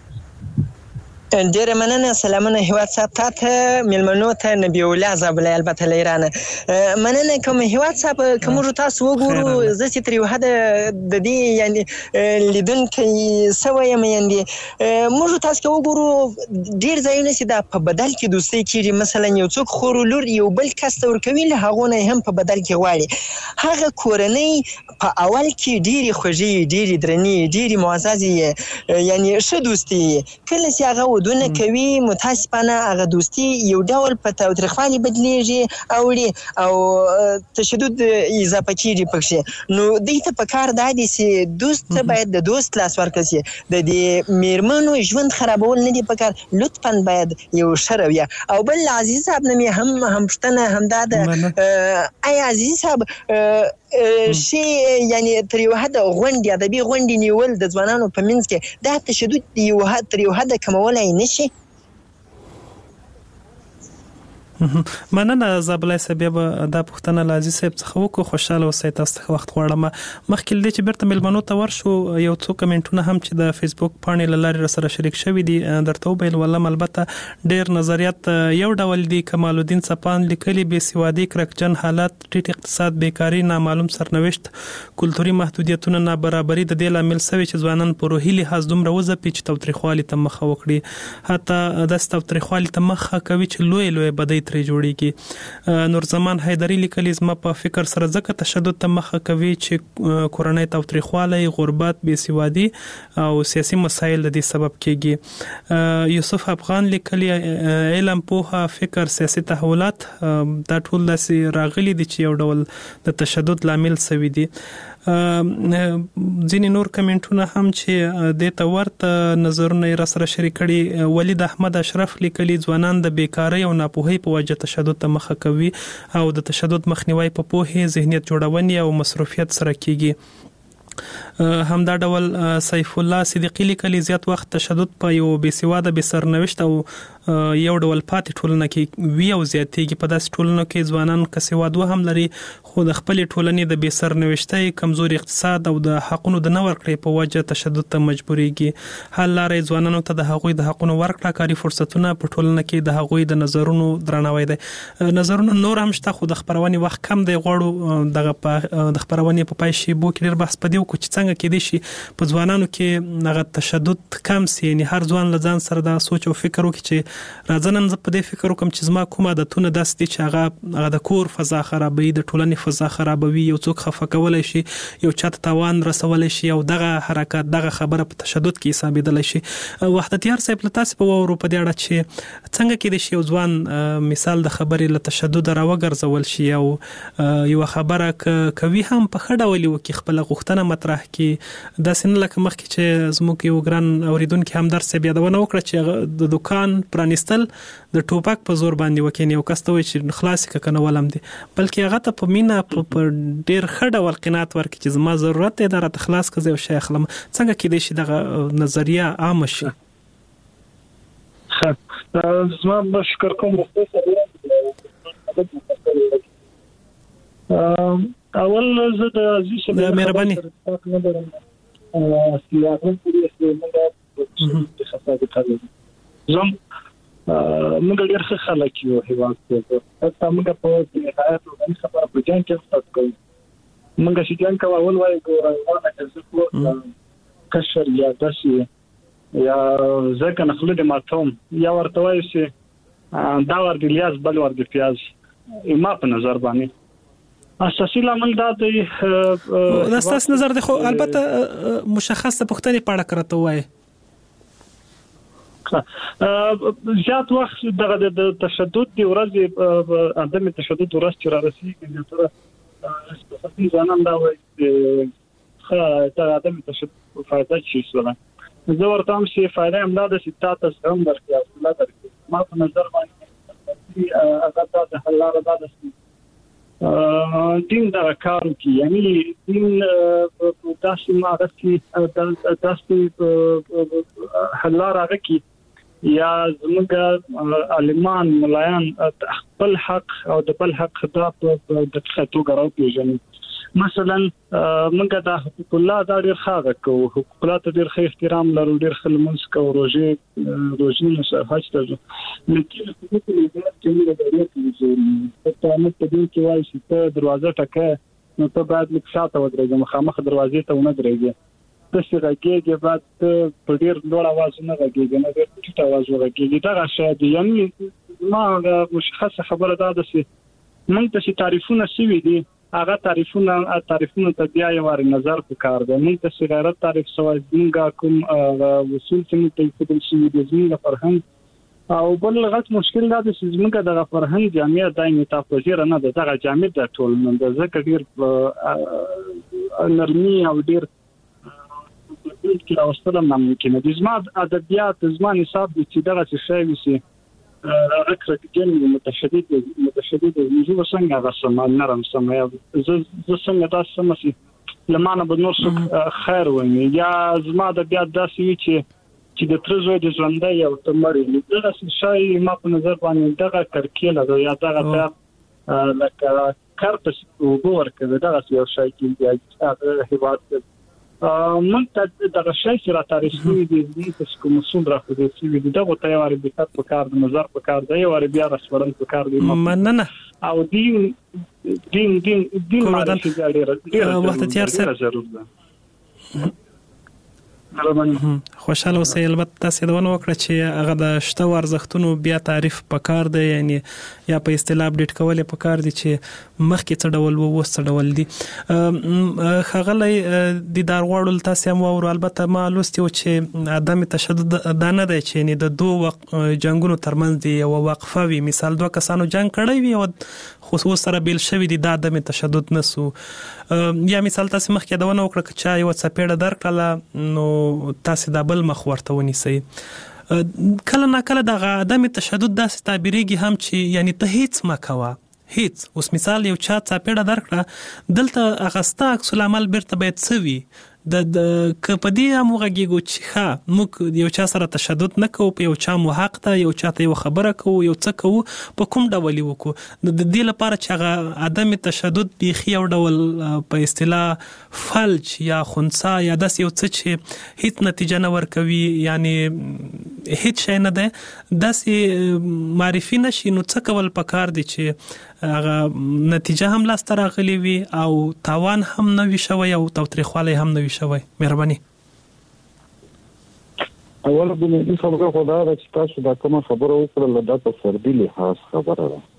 ډیر مننه سلامونه هیواد صاحب ته ملمنو ته نبی الله زبلای البته لیرانه مننه کوم هیواد صاحب کوم تاسو وګورو زه چې تر یو حد د دې یعنی لیدونکو سویم یعنی موږ تاسو وګورو ډیر ځایونه چې دا په بدل کې دوستي کیږي مثلا یو څوک خورولور یو بل کس تور کوي له هغه نه هم په بدل کې غواړي هغه کورنۍ په اول کې ډیری خوږی ډیری درنی ډیری معززي یعنی ښه دوستي کله چې هغه ودونه کوي متاسفانه هغه دوستي یو ډول په تاوتریخوالي بدلیږي او تشدد اضافه کیږي پکې نو دې ته په کار دی چې دوست باید د دوست لاس ورکړي د دې میرمنو ژوند خرابول نه دی په کار لطفا باید یو شروي او بل عزیز صاحب نه هم پښتنه هم دا ای عزیز صاحب شي یعنی تر یو حد غونډه ادبي غونډې نیول د ځوانانو په منځ کې دا تشدد یو حد تر یو حد کمولای نشي مننه زبلای صاحب د پښتنه لازم صاحب څخه وکړو خوشاله اوسئ تاسو وخت غواړم مخکې دې چې برته ملمنو ته ورشو یو څو کمنټونه هم چې د فیسبوک پاڼې لاره سره شریک شوي دي درته وبیل ولم البته ډیر نظریات یو ډول دي کمال الدین صفان لیکلي بې سوادي کرکجن حالات ټیټ اقتصاد بیکاری نامعلوم سرنوشت کلتوري محدودیتونه نابرابري د دې لامل شوی چې ځوانان په روحي لحاظ دومره وځي چې توتریخوالي ته مخه وکړي حتی د توتریخوالي ته مخه کوي چې لوی بدی ترې جوړیږي نور زمان حیدری لیکلی زما په فکر سره ځکه تشدد ته مخه کوي چې کورنۍ تاوتریخوالی غربت بې سوادي او سیاسي مسایل د دې سبب کیږي یوسف افغان لیکلی علم پوهه فکر سیاسي تحولات دا ټول داسې راغلي دي چې یو ډول د تشدد لامل شوي دي ځینې نور کمنټونه هم چې د تورته نظرونه را سره شریک کړي ولید احمد اشرف لیکلي ځوانان د بیکاری او ناپوهۍ په وجه تشدد ته مخه کوي او د تشدد مخنیوي په پوهه ذهنیت جوړونې او مصروفیت سره کیږي همدا ډول سیف الله صدیقی لیکلي زیات وخت تشدد په یو بې سواده بې سرنوشت او یو ډول پاتې ټولنه کې وی او زیاتېږي. په داسې ټولنو کې ځوانان که سواد هم لري خو د خپلې ټولنې د بې سرنوشتۍ کمزوري اقتصاد او د حقونو د نه ورکړې په وجه تشدد ته مجبورېږي. حل لارې ځوانانو ته د هغوی د حقونو ورکړه، کاري فرصتونه په ټولنه کې د هغوی د نظرونو درناوی دی. نظرونه نور هم شته خو د خپرونې وخت کم دی. غواړو دغه د خپرونې په پای شیبو کې ډېر بحث په دې وکړو چې څنګه کېدای شي په ځوانانو کې هغه تشدد کم سي. یعنې هر ځوان له ځان سره دا سوچ او فکر وکړي چې راځه نن زه په دې فکر وکړم چې زما کوم عادتونه داسې دي چې هغه د کور فضا خرابوي، د ټولنې فضا خرابوي، یو څوک خفه کولی شي، یو چاته تاوان رسولی شي او دغه حرکت دغه خبره په تشدد کې حسابېدلی شي. وحدتیار صاحب له تاسې په واورو په دې اړه چې څنګه کېدای شي یو ځوان مثال د خبرې له تشدد راوګرځول شي او یو خبره کوي هم په ښه ډول وکړي، خپله غوښتنه مطرح کړي، داسې نه لکه مخکې چې زموږ یو ګران اورېدونکي همدرد صاحب یادونه وکړه چې د دوکان پرانیستل د ټوپک په زور باندې وکړي، یو کس ته وایي چې خلاص کړه که نه ولم دی، بلکې هغه ته په مینه په ډېر ښه ډول قناعت ورکړي چې زما ضرورت دی دا راته خلاص کړه زه یو شی اخلم. څنګه کېدای شي دغه نظریه عامه شي؟ زما بشکر کوم اول زه د عزیز صاحب مهرباني زم موږ ډېر ښه خلک یو هیواد کې حتی موږ په نهایت باندې خبره په جنګ کې ستاسو کوي موږ چې جنګ کوو اول وایي ګورانه چې کشر یا داسې یا ځکه نخله د ماتوم یا ورته وایي چې دا ور د لیاز بل ور د پیاز ما په نظر باندې اساسي لامل دا دی دا ستاسو نظر دی خو البته مشخص پوښتنې په اړه کرته وایي زیات وخت د تشدد دی ورځ عدم تشدد ورځ چې را رسیږي چې تاسو ځانان دا وایي خا عدم تشدد فائدہ شي سره زه ورته هم چې فائدہ هم دا چې تاسو هم درکې او لا درکې ما په نظر باندې هغه د حل لاره دا ده دین دا کار کوي یعنی دین تاسو ما راځي تاسو حل لاره کوي یا زموږ عالمان ملایان خپل حق او د بل حق دا په دقیقه توګه راوپېژني. مثلا موږ د حقوق الله دا ډېر ښه کوو، حقوق الله ته ډېر ښه احترام لرو، ډېر ښه لمونځ کوو، روژې حج ته ځو، لیکن حقوق الله کې موږ د ډېر کوو حتی موږ په دې کې وایي چې ته دروازه ټکه نو ته باید لږ شاته ودرېږې، مخامخ دروازې ته ونه درېږې، تاسو غږیږئ بعد په ډېر لوړ اواز نه غږیږئ نه ډېر ټیټ اواز وغږیږئ. دا شاید یعنی ما مشخصه خبره ده چې موږ ته تعریفونه سوي دي هغه تعریفونه ته بیا یو نظر وکړ دی. موږ ته غیرت تعریف سوی موږ کوم وصول چې موږ ته خپل شي د زموږ فرهنګ او بل غټ مشکل دا چې موږ د فرهنګ جامع دایمي تاسو نه ده دغه جامع د ټول نه د ذکر ډیر نرمي او ډیر کې اوستل نه ممکن دي. زما ادبیات زما نصاب چې دغه څه وي چې اکثر کې متشدد موضوع څنګه غسم نرم سمه زه څنګه تاسو سمسي لمانه به نور څه خیر ونی یا زما ادبیات داسې وي چې د ترزو د ژوندۍ او تمړي دغه څه شای ما په نظر باندې دغه کرکیله ده یا دغه لکه کارپس وګور کې دغه یو شای کې د هیواد من ته دغه شی سره تاریخي دي چې کوم مسول راخدي چې دغه تیاری د کار په کار د نظر په کار دی او بیا رسورن په کار دی مننه او دین ډیر وحدتیار صاحب خوشاله اوسئ. البته تاسو دا ونه وکړه چې هغه د شته ارزښتونو بیا تعریف پکار دی یعنی یا په اصطلاح اپډیټ کول پکار دي چې مخکې څه ډول وو اوس څه ډول دي. خغلی دیدار غواړل تاسو هم او البته ما لوستي و چې عدم تشدد دا نه دی چې یعنی د دوه جنگونو ترمنځ دی او وقفه وي، مثال دوه کسانو جنگ کړی وي او خصوص سره بیل شوی دي دا عدم تشدد نسو. یا مثال تاسو مخکې دا ونه وکړه چې یو څپېړه درکړه نو تاسو د بل مخ ورته ونیسئ. کله نه کله د عدم تشدد داسې تعبیرېږي هم چې یعنی ته هیڅ مه کوه هیڅ. اوس مثال یو چا څپېړه درکړه دلته هغه ستا عکس العمل بیرته باید څه وي؟ د کپدی هم غږیږو چې ښه موږ یو چا سره تشدد نه کوو، په یو چا مو حق ته یو چا ته یو خبره کوو، یو څه کوو، په کوم ډول وکړو د دې لپاره چې هغه عدم تشدد بیخي یو ډول په اصطلاح فلج یا خنثی یا داس یو څه چې هیڅ نتیجه نه ورکوي، یعنی هیڅ شی نه ده، داسې معرفي نشي. نو څه کول پکار دي چې هغه نتیجه هم لاس ته راغلي وي او تاوان هم نه وي شوی او تاوتریخوالی هم نه وي شوی؟ مهرباني. اوله بنیادي خبره خو دا ده چې تاسو دا کومه خبره وکړله دا په فردي لحاظ خبره ده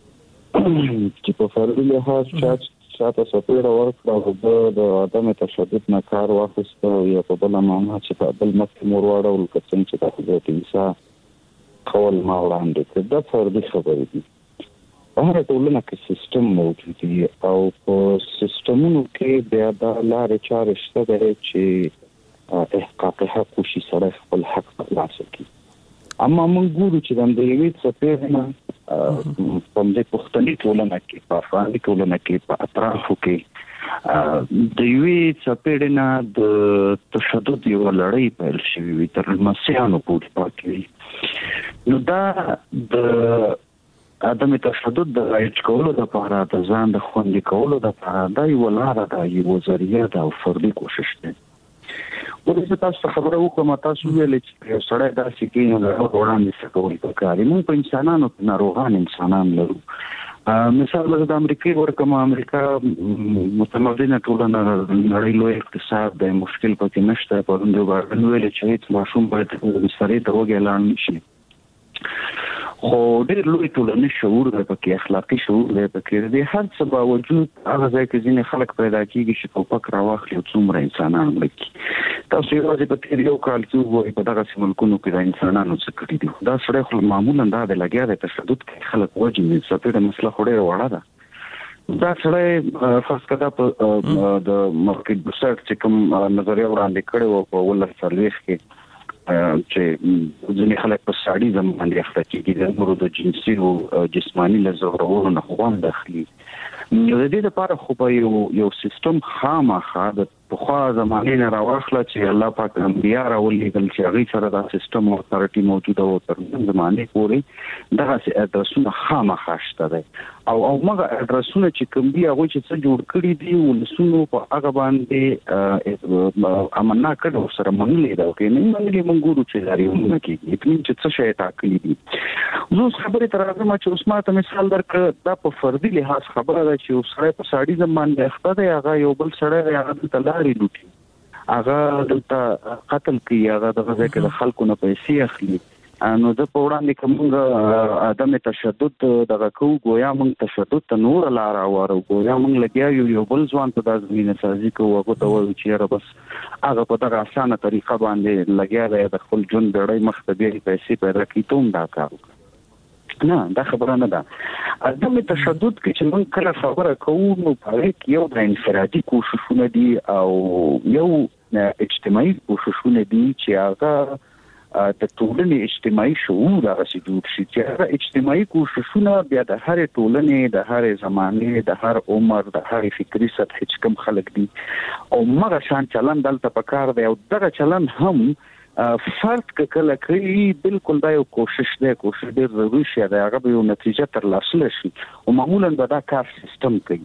چې په فردي لحاظ چاته سپېړه ورکړه او د عدم تشدد نه کار واخیسته یا په بله معنا چې په بل مخکې مو واړول که څنګه چې د حضرت عیسی قول ما وړاندې کړ، دا فردي خبرې دي. په هره ټولنه کې سیستم موجود دي او په سیستمونو کې بیا دا لارې چارې شته دی چې احقاق حق وشي، سړی خپل حق ترلاسه کړي. اما موږ ګورو چې د یوې څپې نه په دې پښتني ټولنه کې، په افغاني ټولنه کې، په اطرافو کې د یوې څپې نه د تشدد یو لړۍ پیل شوې وي تر لمسیانو پورې پاتې وي. نو دا د عدم تشدد د رایج کولو لپاره، د ځان د خوندي کولو لپاره دا یو لاره ده، یو ذریعه ده او فردي کوشش ده. ولې تاسو خبره وکړم، تاسو ویلې چې یو سړی داسې کوي نو هغه وړاندې څه کول پکار دي. موږ په انسانانو کې ناروغان انسانان لرو. مثال د امریکای ورکوم، امریکا متمدنه ټولنه، نړۍ لوی اقتصاد دی، مشکل پکې نشته. پرون یو بارن ویل چې هیڅ ماشوم باید سړی ته وږی لاړ نشي، خو ډېر لوی ټولنیز شعور دی پکې، اخلاقي شعور دی پکې. د هر څه باوجود هغه ځای کې ځینې خلک پیدا کېږي چې ټوپک راواخلي او څومره انسانان مړه کړي. تاسو یوازې په تېر یو کال کې وګورئ په دغسې ملکونو کې د انسانانو څه کړي دي. دا سړی خو معمولا دا د لګیا دی تشدد کوي، خلک وژني. څپېړه مسله خو ډېره وړه ده. دا سړی فرض کړه په د مارکیټ بسټ چې کوم نظریه وړاندې کړې وه په 1940 کې چې ځینې خلک په ساډیزم باندې اخته کېږي، د نورو د جنسي او جسماني له ځورولو نه خوند اخلي. نو د دې لپاره خو به یو سیستم خامخا د پخوا زمانې نه راواخله چې الله پاک انبیا راولېږل چې هغوی سره دا سیستم او اتارټي موجوده و. تر نن زمانې پورې دغسې اډرسونه خامخا شته دی او هغه اډرسونه چې کوم دي هغوی چې څه جوړ کړي دي ولسونو په هغه باندې امنناکه ډول سره منلي ده. که نه منلي موږ ګورو چې لاریونونه کېږي، اطمین چې څه شی ټاکلي دي. زه اوس خبرې ته راځم چې اوس ما ته مثال درکړه، دا په فردي لحاظ خبره ده چې یو سړی په ساډیزم باندې اخته دی، هغه یو بل سړی دی، هغه دلته لارې لوټي، هغه دلته قتل کوي، هغه دغه ځای کې د خلکو نه پیسې اخلي. نو زه په وړاندې که موږ عدم تشدد دغه کوو، ګویا موږ تشدد ته نوره لاره وارو، ګویا موږ لګیا یو بل ځوان ته دا زمینه سازي کوو، هغه ته وایو چې یاره بس هغه په دغه اسانه طریقه باندې لګیا دی، د خپل ژوند بیړۍ مخ ته بیایي، پیسې پیدا کړي، ته هم دا کار وکړه. نه، دا خبره نه ده. عدم تشدد کې چې موږ کله خبره کوو نو په هغې کې یو د انفرادي کوششونه دي او یو اجتماعي کوششونه دي چې هغه د ټولنې اجتماعي شعور هغسې جوړ شي، چې هغه اجتماعي کوششونه بیا د هرې ټولنې، د هرې زمانې، د هر عمر، د هرې فکري سطحې چې کوم خلک دي او مغه شان چلند دلته پکار دی. او دغه چلند هم فرد که کله کوي، بالکل دا یو کوشش دی، کوشش ډېر ضروري شی دی، هغه به یو نتیجه ترلاسه شي او معمولا به دا کار سیستم کوي.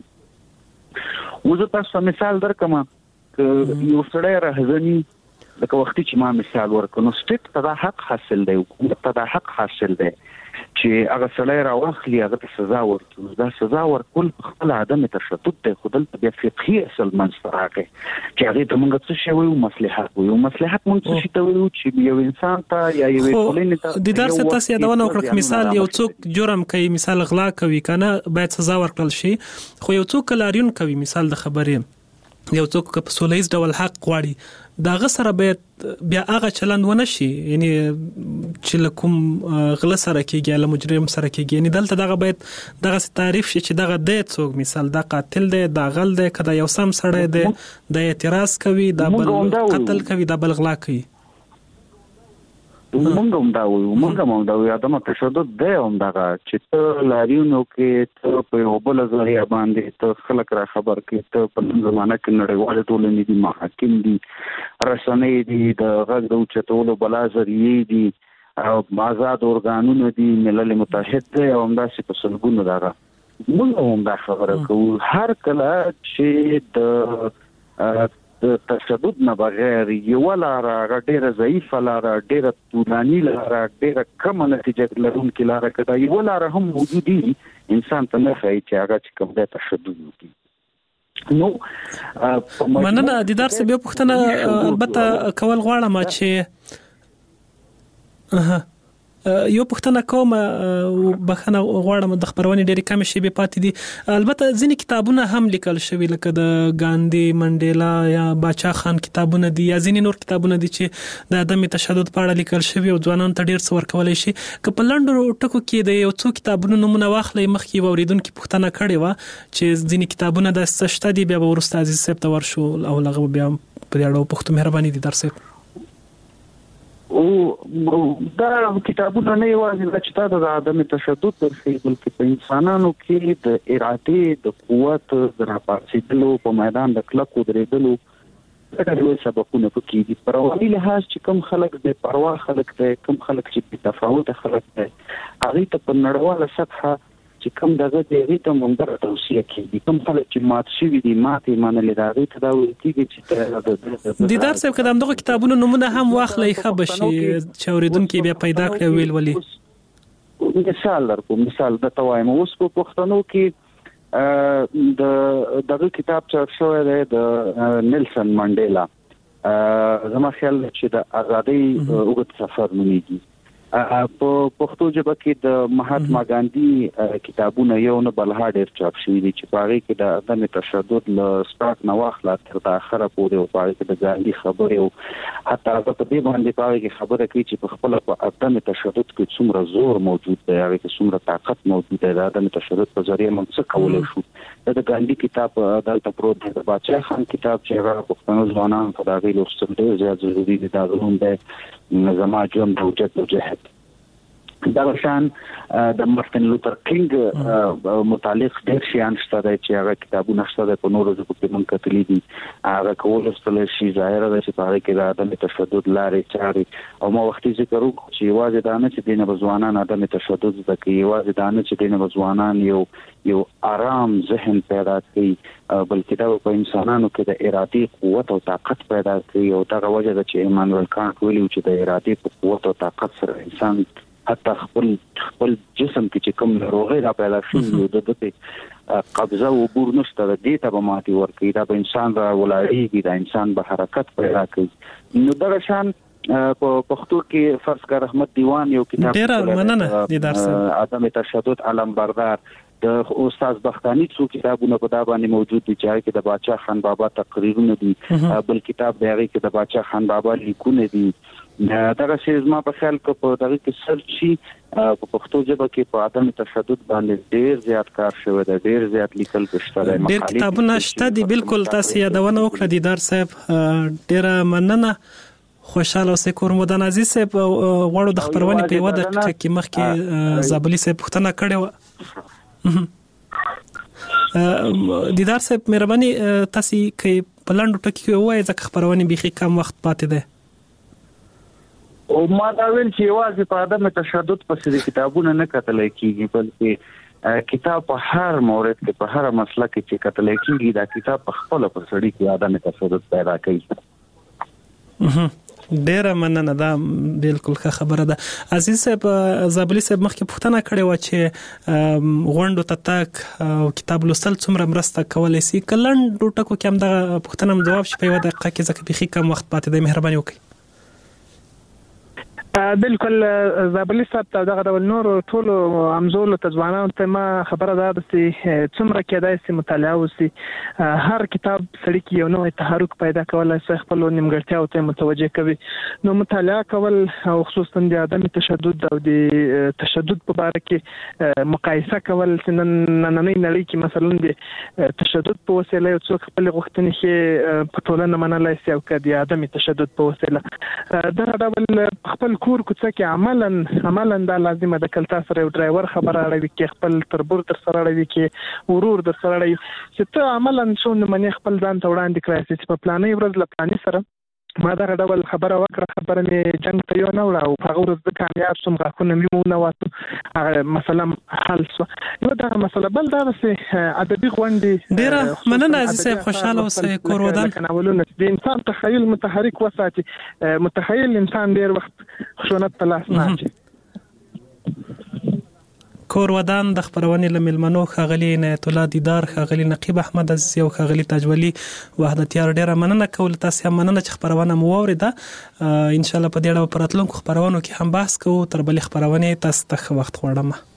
اوس زه تاسو ته مثال درکړم، که یو سړی راهزني، لکه وختي چې ما مثال ورکړ، نو سټیټ ته دا حق حاصل دی، حکومت ته دا حق حاصل دی چې هغه سړی راواخلي، هغه ته سزا ورکړي. دا سزا ورکول په خپل عدم تشدد دی، خو دلته بیا فقهي اصل منځته راغی چې هغې ته موږ څه شی وایو؟ مصلحت وایو. مصلحت موږ څه شي ته وایو؟ چې یو انسان ته یا یوې ټولنې ته د درس تاسو یادونه وکړه، مثال یو څوک جرم کوي، مثال غلا کوي کنه، باید سزا ورکړل شي. خو یو څوک لاریون کوي، مثال د خبرې یو څوک په سولهییز ډول حق غواړي، داغه سره باید بیا هغه چلند ونه شي، یعنی چې کوم غله سره کېږي، له مجرم سره کېږي، یعنی دلته دغه باید دغه تعریف شي چې دغه د څوک مثال دا قاتل دی، دا غل دی، کدا یو سم سړی دی، دا اعتراض کوي، دا بل قتل کوي، دا بل غلا کوي. مونږ هم دا وایو مونږ هم دا وایو عدم تشدد دی هم دغه چې ته لاریونو کې ته په یو بل ذریعہ باندې ته خلک را خبر کې ته په زمانه کې نړیوال ټولنې دي محاکم دي رسنۍ دي د غږ د اوچتولو بلا ذریعې دي او آزاد ارګانونه دي ملل متحد دی او همداسې په سلګونو دغه موږ هم دا خبره کوو هر کله چې د تشدد نه بغیر یو لاره ډېره ضعیفه لاره ډېره طولاني لاره ډېره کم نتیجه لرونکې لاره کده یو لاره هم موجودي انسان ته نه ښایي چې هغه چې کوم د تشدد وکړي نو مننه دیدار صاحب یو پوښتنه البته کول غواړم چې یو پښتنه کوم بخنه غواړم د خبرونه ډېری کم شي به پاتې دي البته ځینې کتابونه هم لیکل شوی لکه د ګاندی منډیلا یا باچا خان کتابونه دي یا ځینې نور کتابونه دي چې د عدم تشدد په اړه لیکل شوی او ځوانان ته ډېر څه ورکولای شي که په لندو ټکو کې د یو څو کتابونو نمونه واخلې مخکې وریدونکو پښتنه کړي و چې ځینې کتابونه د سشته دي بیا ورسته عزیز صاحب ته ورشو او لغه بیا په اړه پښتو مهرباني دي درس او دا کتابونه نه یوازې چې تاسو د عدم تشدد درخي بلکې په انسانانو کې د ارادې د قوت د راپاسېدلو په میدان د کلکو درېدلو دا ډېر سببونه پکې دي پر اولي لحاظ چې کوم خلک د پروا خلک دي کوم خلک چې په تفاوت خلک دي هغه ته په نړیواله سطحه چې کوم دغه دی ته مونږ توصیه کوي کوم خلک چې مات شوی دي ماتې منلې دا غي ته دا وایي چې دیدار صاحب کدام دغه کتابونو نمونه هم واخلې خبشي چې اوریدونکو بیا پیدا کړی ویل ولي مثال د توایم اوس په پښتنو کې د دغه کتاب چې شوی دی د نیلسن منډیلا زما خیال چې د ازادۍ اوږد سفر نومیږي په پښتو ژبه کې د مهاتما ګاندی کتابونه یو نه بلها ډېر چاپ شوي دي چې په هغه کې د عدم تشدد له سټارټ نه واخله تر د اخره پورې او په هغه کې د ګاندی خبرې او حتی هغه په دې باندې په هغه کې خبره کوي چې په خپل په عدم تشدد کې څومره زور موجود دی هغه کې څومره طاقت موجود دی د عدم تشدد په ذریعه موږ څه کولای شو د ګاندی کتاب دلته پروت دی د باچا خان کتاب چې هغه پښتنو ځوانان په دغه لوستل ډېر زیات ضروري دي دا غوښتل دی زما جون د وجود جهت دا شان د مارټین لوتر کینګ متعلق ډېر شیان شته چې هغه کتابونه شته په نورو ژبو کې مونږ کتلې دي هغه کولای شي ظاهر ده چې په هغه کې د عدم تشدد لارې چارې او ما وختي ذکر وکړ چې یوازې دا نه چې دینه ځوانان عدم تشدد زده کوي یوازې دا نه چې دینه ځوانان یو آرام ذهن پیدا کوي بلکې دا په انسانانو کې د ارادي قوت او طاقت پیدا کوي او دا وجه ده چې ایمانوئل کانټ ویلي چې د ارادي قوت او طاقت سره انسان حتی خپل جسم کې چې کوم روغې را پیدا شي د دې قبضه او عبور نشته د دې ته به ماتي ورکړي دا به انسان را ولاړېږي دا انسان به حرکت پیدا کوي نو دا شان په پښتو کې فرض کړه رحمت دیوان یو کتاب ډېر مننه دیدار صاحب عدم تشدد علم بردار د استاد بختانی څو کتابونه په دا باندې موجود دي چې کې د باچا خان بابا تقریرونه دي بل کتاب دی کې د باچا خان بابا لیکونه دي دا چې ما په خیال کې په دغه کې سرچ شي په پښتو ژبه کې په عدم تشدد باندې ډېر زیات کار شوی دی ډېر زیات لیکل شوی دی ډېر کتابونه شته دي بالکل تاسو یادونه وکړه دیدار صاحب ډېر مننه خوشاله اوسئ کورمدان عزیز صاحب غواړو د خبرونه په وده کې مخکې زابلی صاحب پوښتنه کړې و دیدار صاحب مهرباني تاسو کې په لاندو ټکی کې وایي ځکه خبرونه بيخي کم وخت پاتې ده او ما دا ویل چې یوازې په عدم تشدد پسې کتابونه نه کتل کېږي بلکې کتاب په هر مورد کې په هر مسله کې چې کتل کېږي دا کتاب په خپل په سړی کې عدم تشدد پیدا کوي ډیره مننه دا بالکل ښه خبره ده عزیز صاحب زابلی صاحب مخکې پوښتنه کړې و چې غونډو ته تک او کتاب لوستل څومره مرسته کولای شي کلن ټکو کې هم دا پوښتنه جواب شي په یو دقیقه کې ځکه بيخي کم وخت پاتې دی مهرباني وکړئ بالکل زابلی صاحب ته دغه ډول نور ټول امزول ته ځوانانو ته ما خبره ده چې څومره کېدای شي مطالعه وسی هر کتاب سړی کې یو نوې تحرک پیدا کولای شي خپل نیمګړتیاو ته متوجه کوي نو مطالعه کول او خصوصا د عدم تشدد او د تشدد په اړه کې مقایسه کول چې نننۍ نړۍ کې مثلا د تشدد په وسیله یو څوک خپل غوښتنې کې په ټولنه منلای شي او د عدم تشدد په وسیله دا ډول خپل کور کوڅه کې عملاً دا لازمه ده کله تاسو یو ډرایور خبره اړوي کې خپل تربور در سره اړوي کې ورور در سره اړوي چې ته عملاً څون منې خپل ځان ته وړاندې کړی چې په پلانې ورځ له پلانې سره ما دا ډول خبره وکړه خبره مې جنگ ته یو نه وړه او هغه ورځ د کامیاب شوم غاښونه مې مو نه واتو مثلا حل شو یو دا مسله بل دا چې ادبي غونډې ډیره مننه عزیز صاحب خوشاله اوسئ کور ودان کناولونه د انسان تخیل متحرک وساتي متخیل انسان ډیر وخت خشونت تلاش نه اچي کور ودان د خبرونې لملمنو خاغلی عنایت الله دیدار خاغلی نقیب احمد عزیز او خاغلی تاجولی وحدتیار ډیره مننه کول تاسو هم مننه چې خبرونه مو اوریده ان شاء الله په دې ډول پراتلونکو خبرونو کې هم بحث کوو تر بل خبرونه تاسو ته وخت غواړم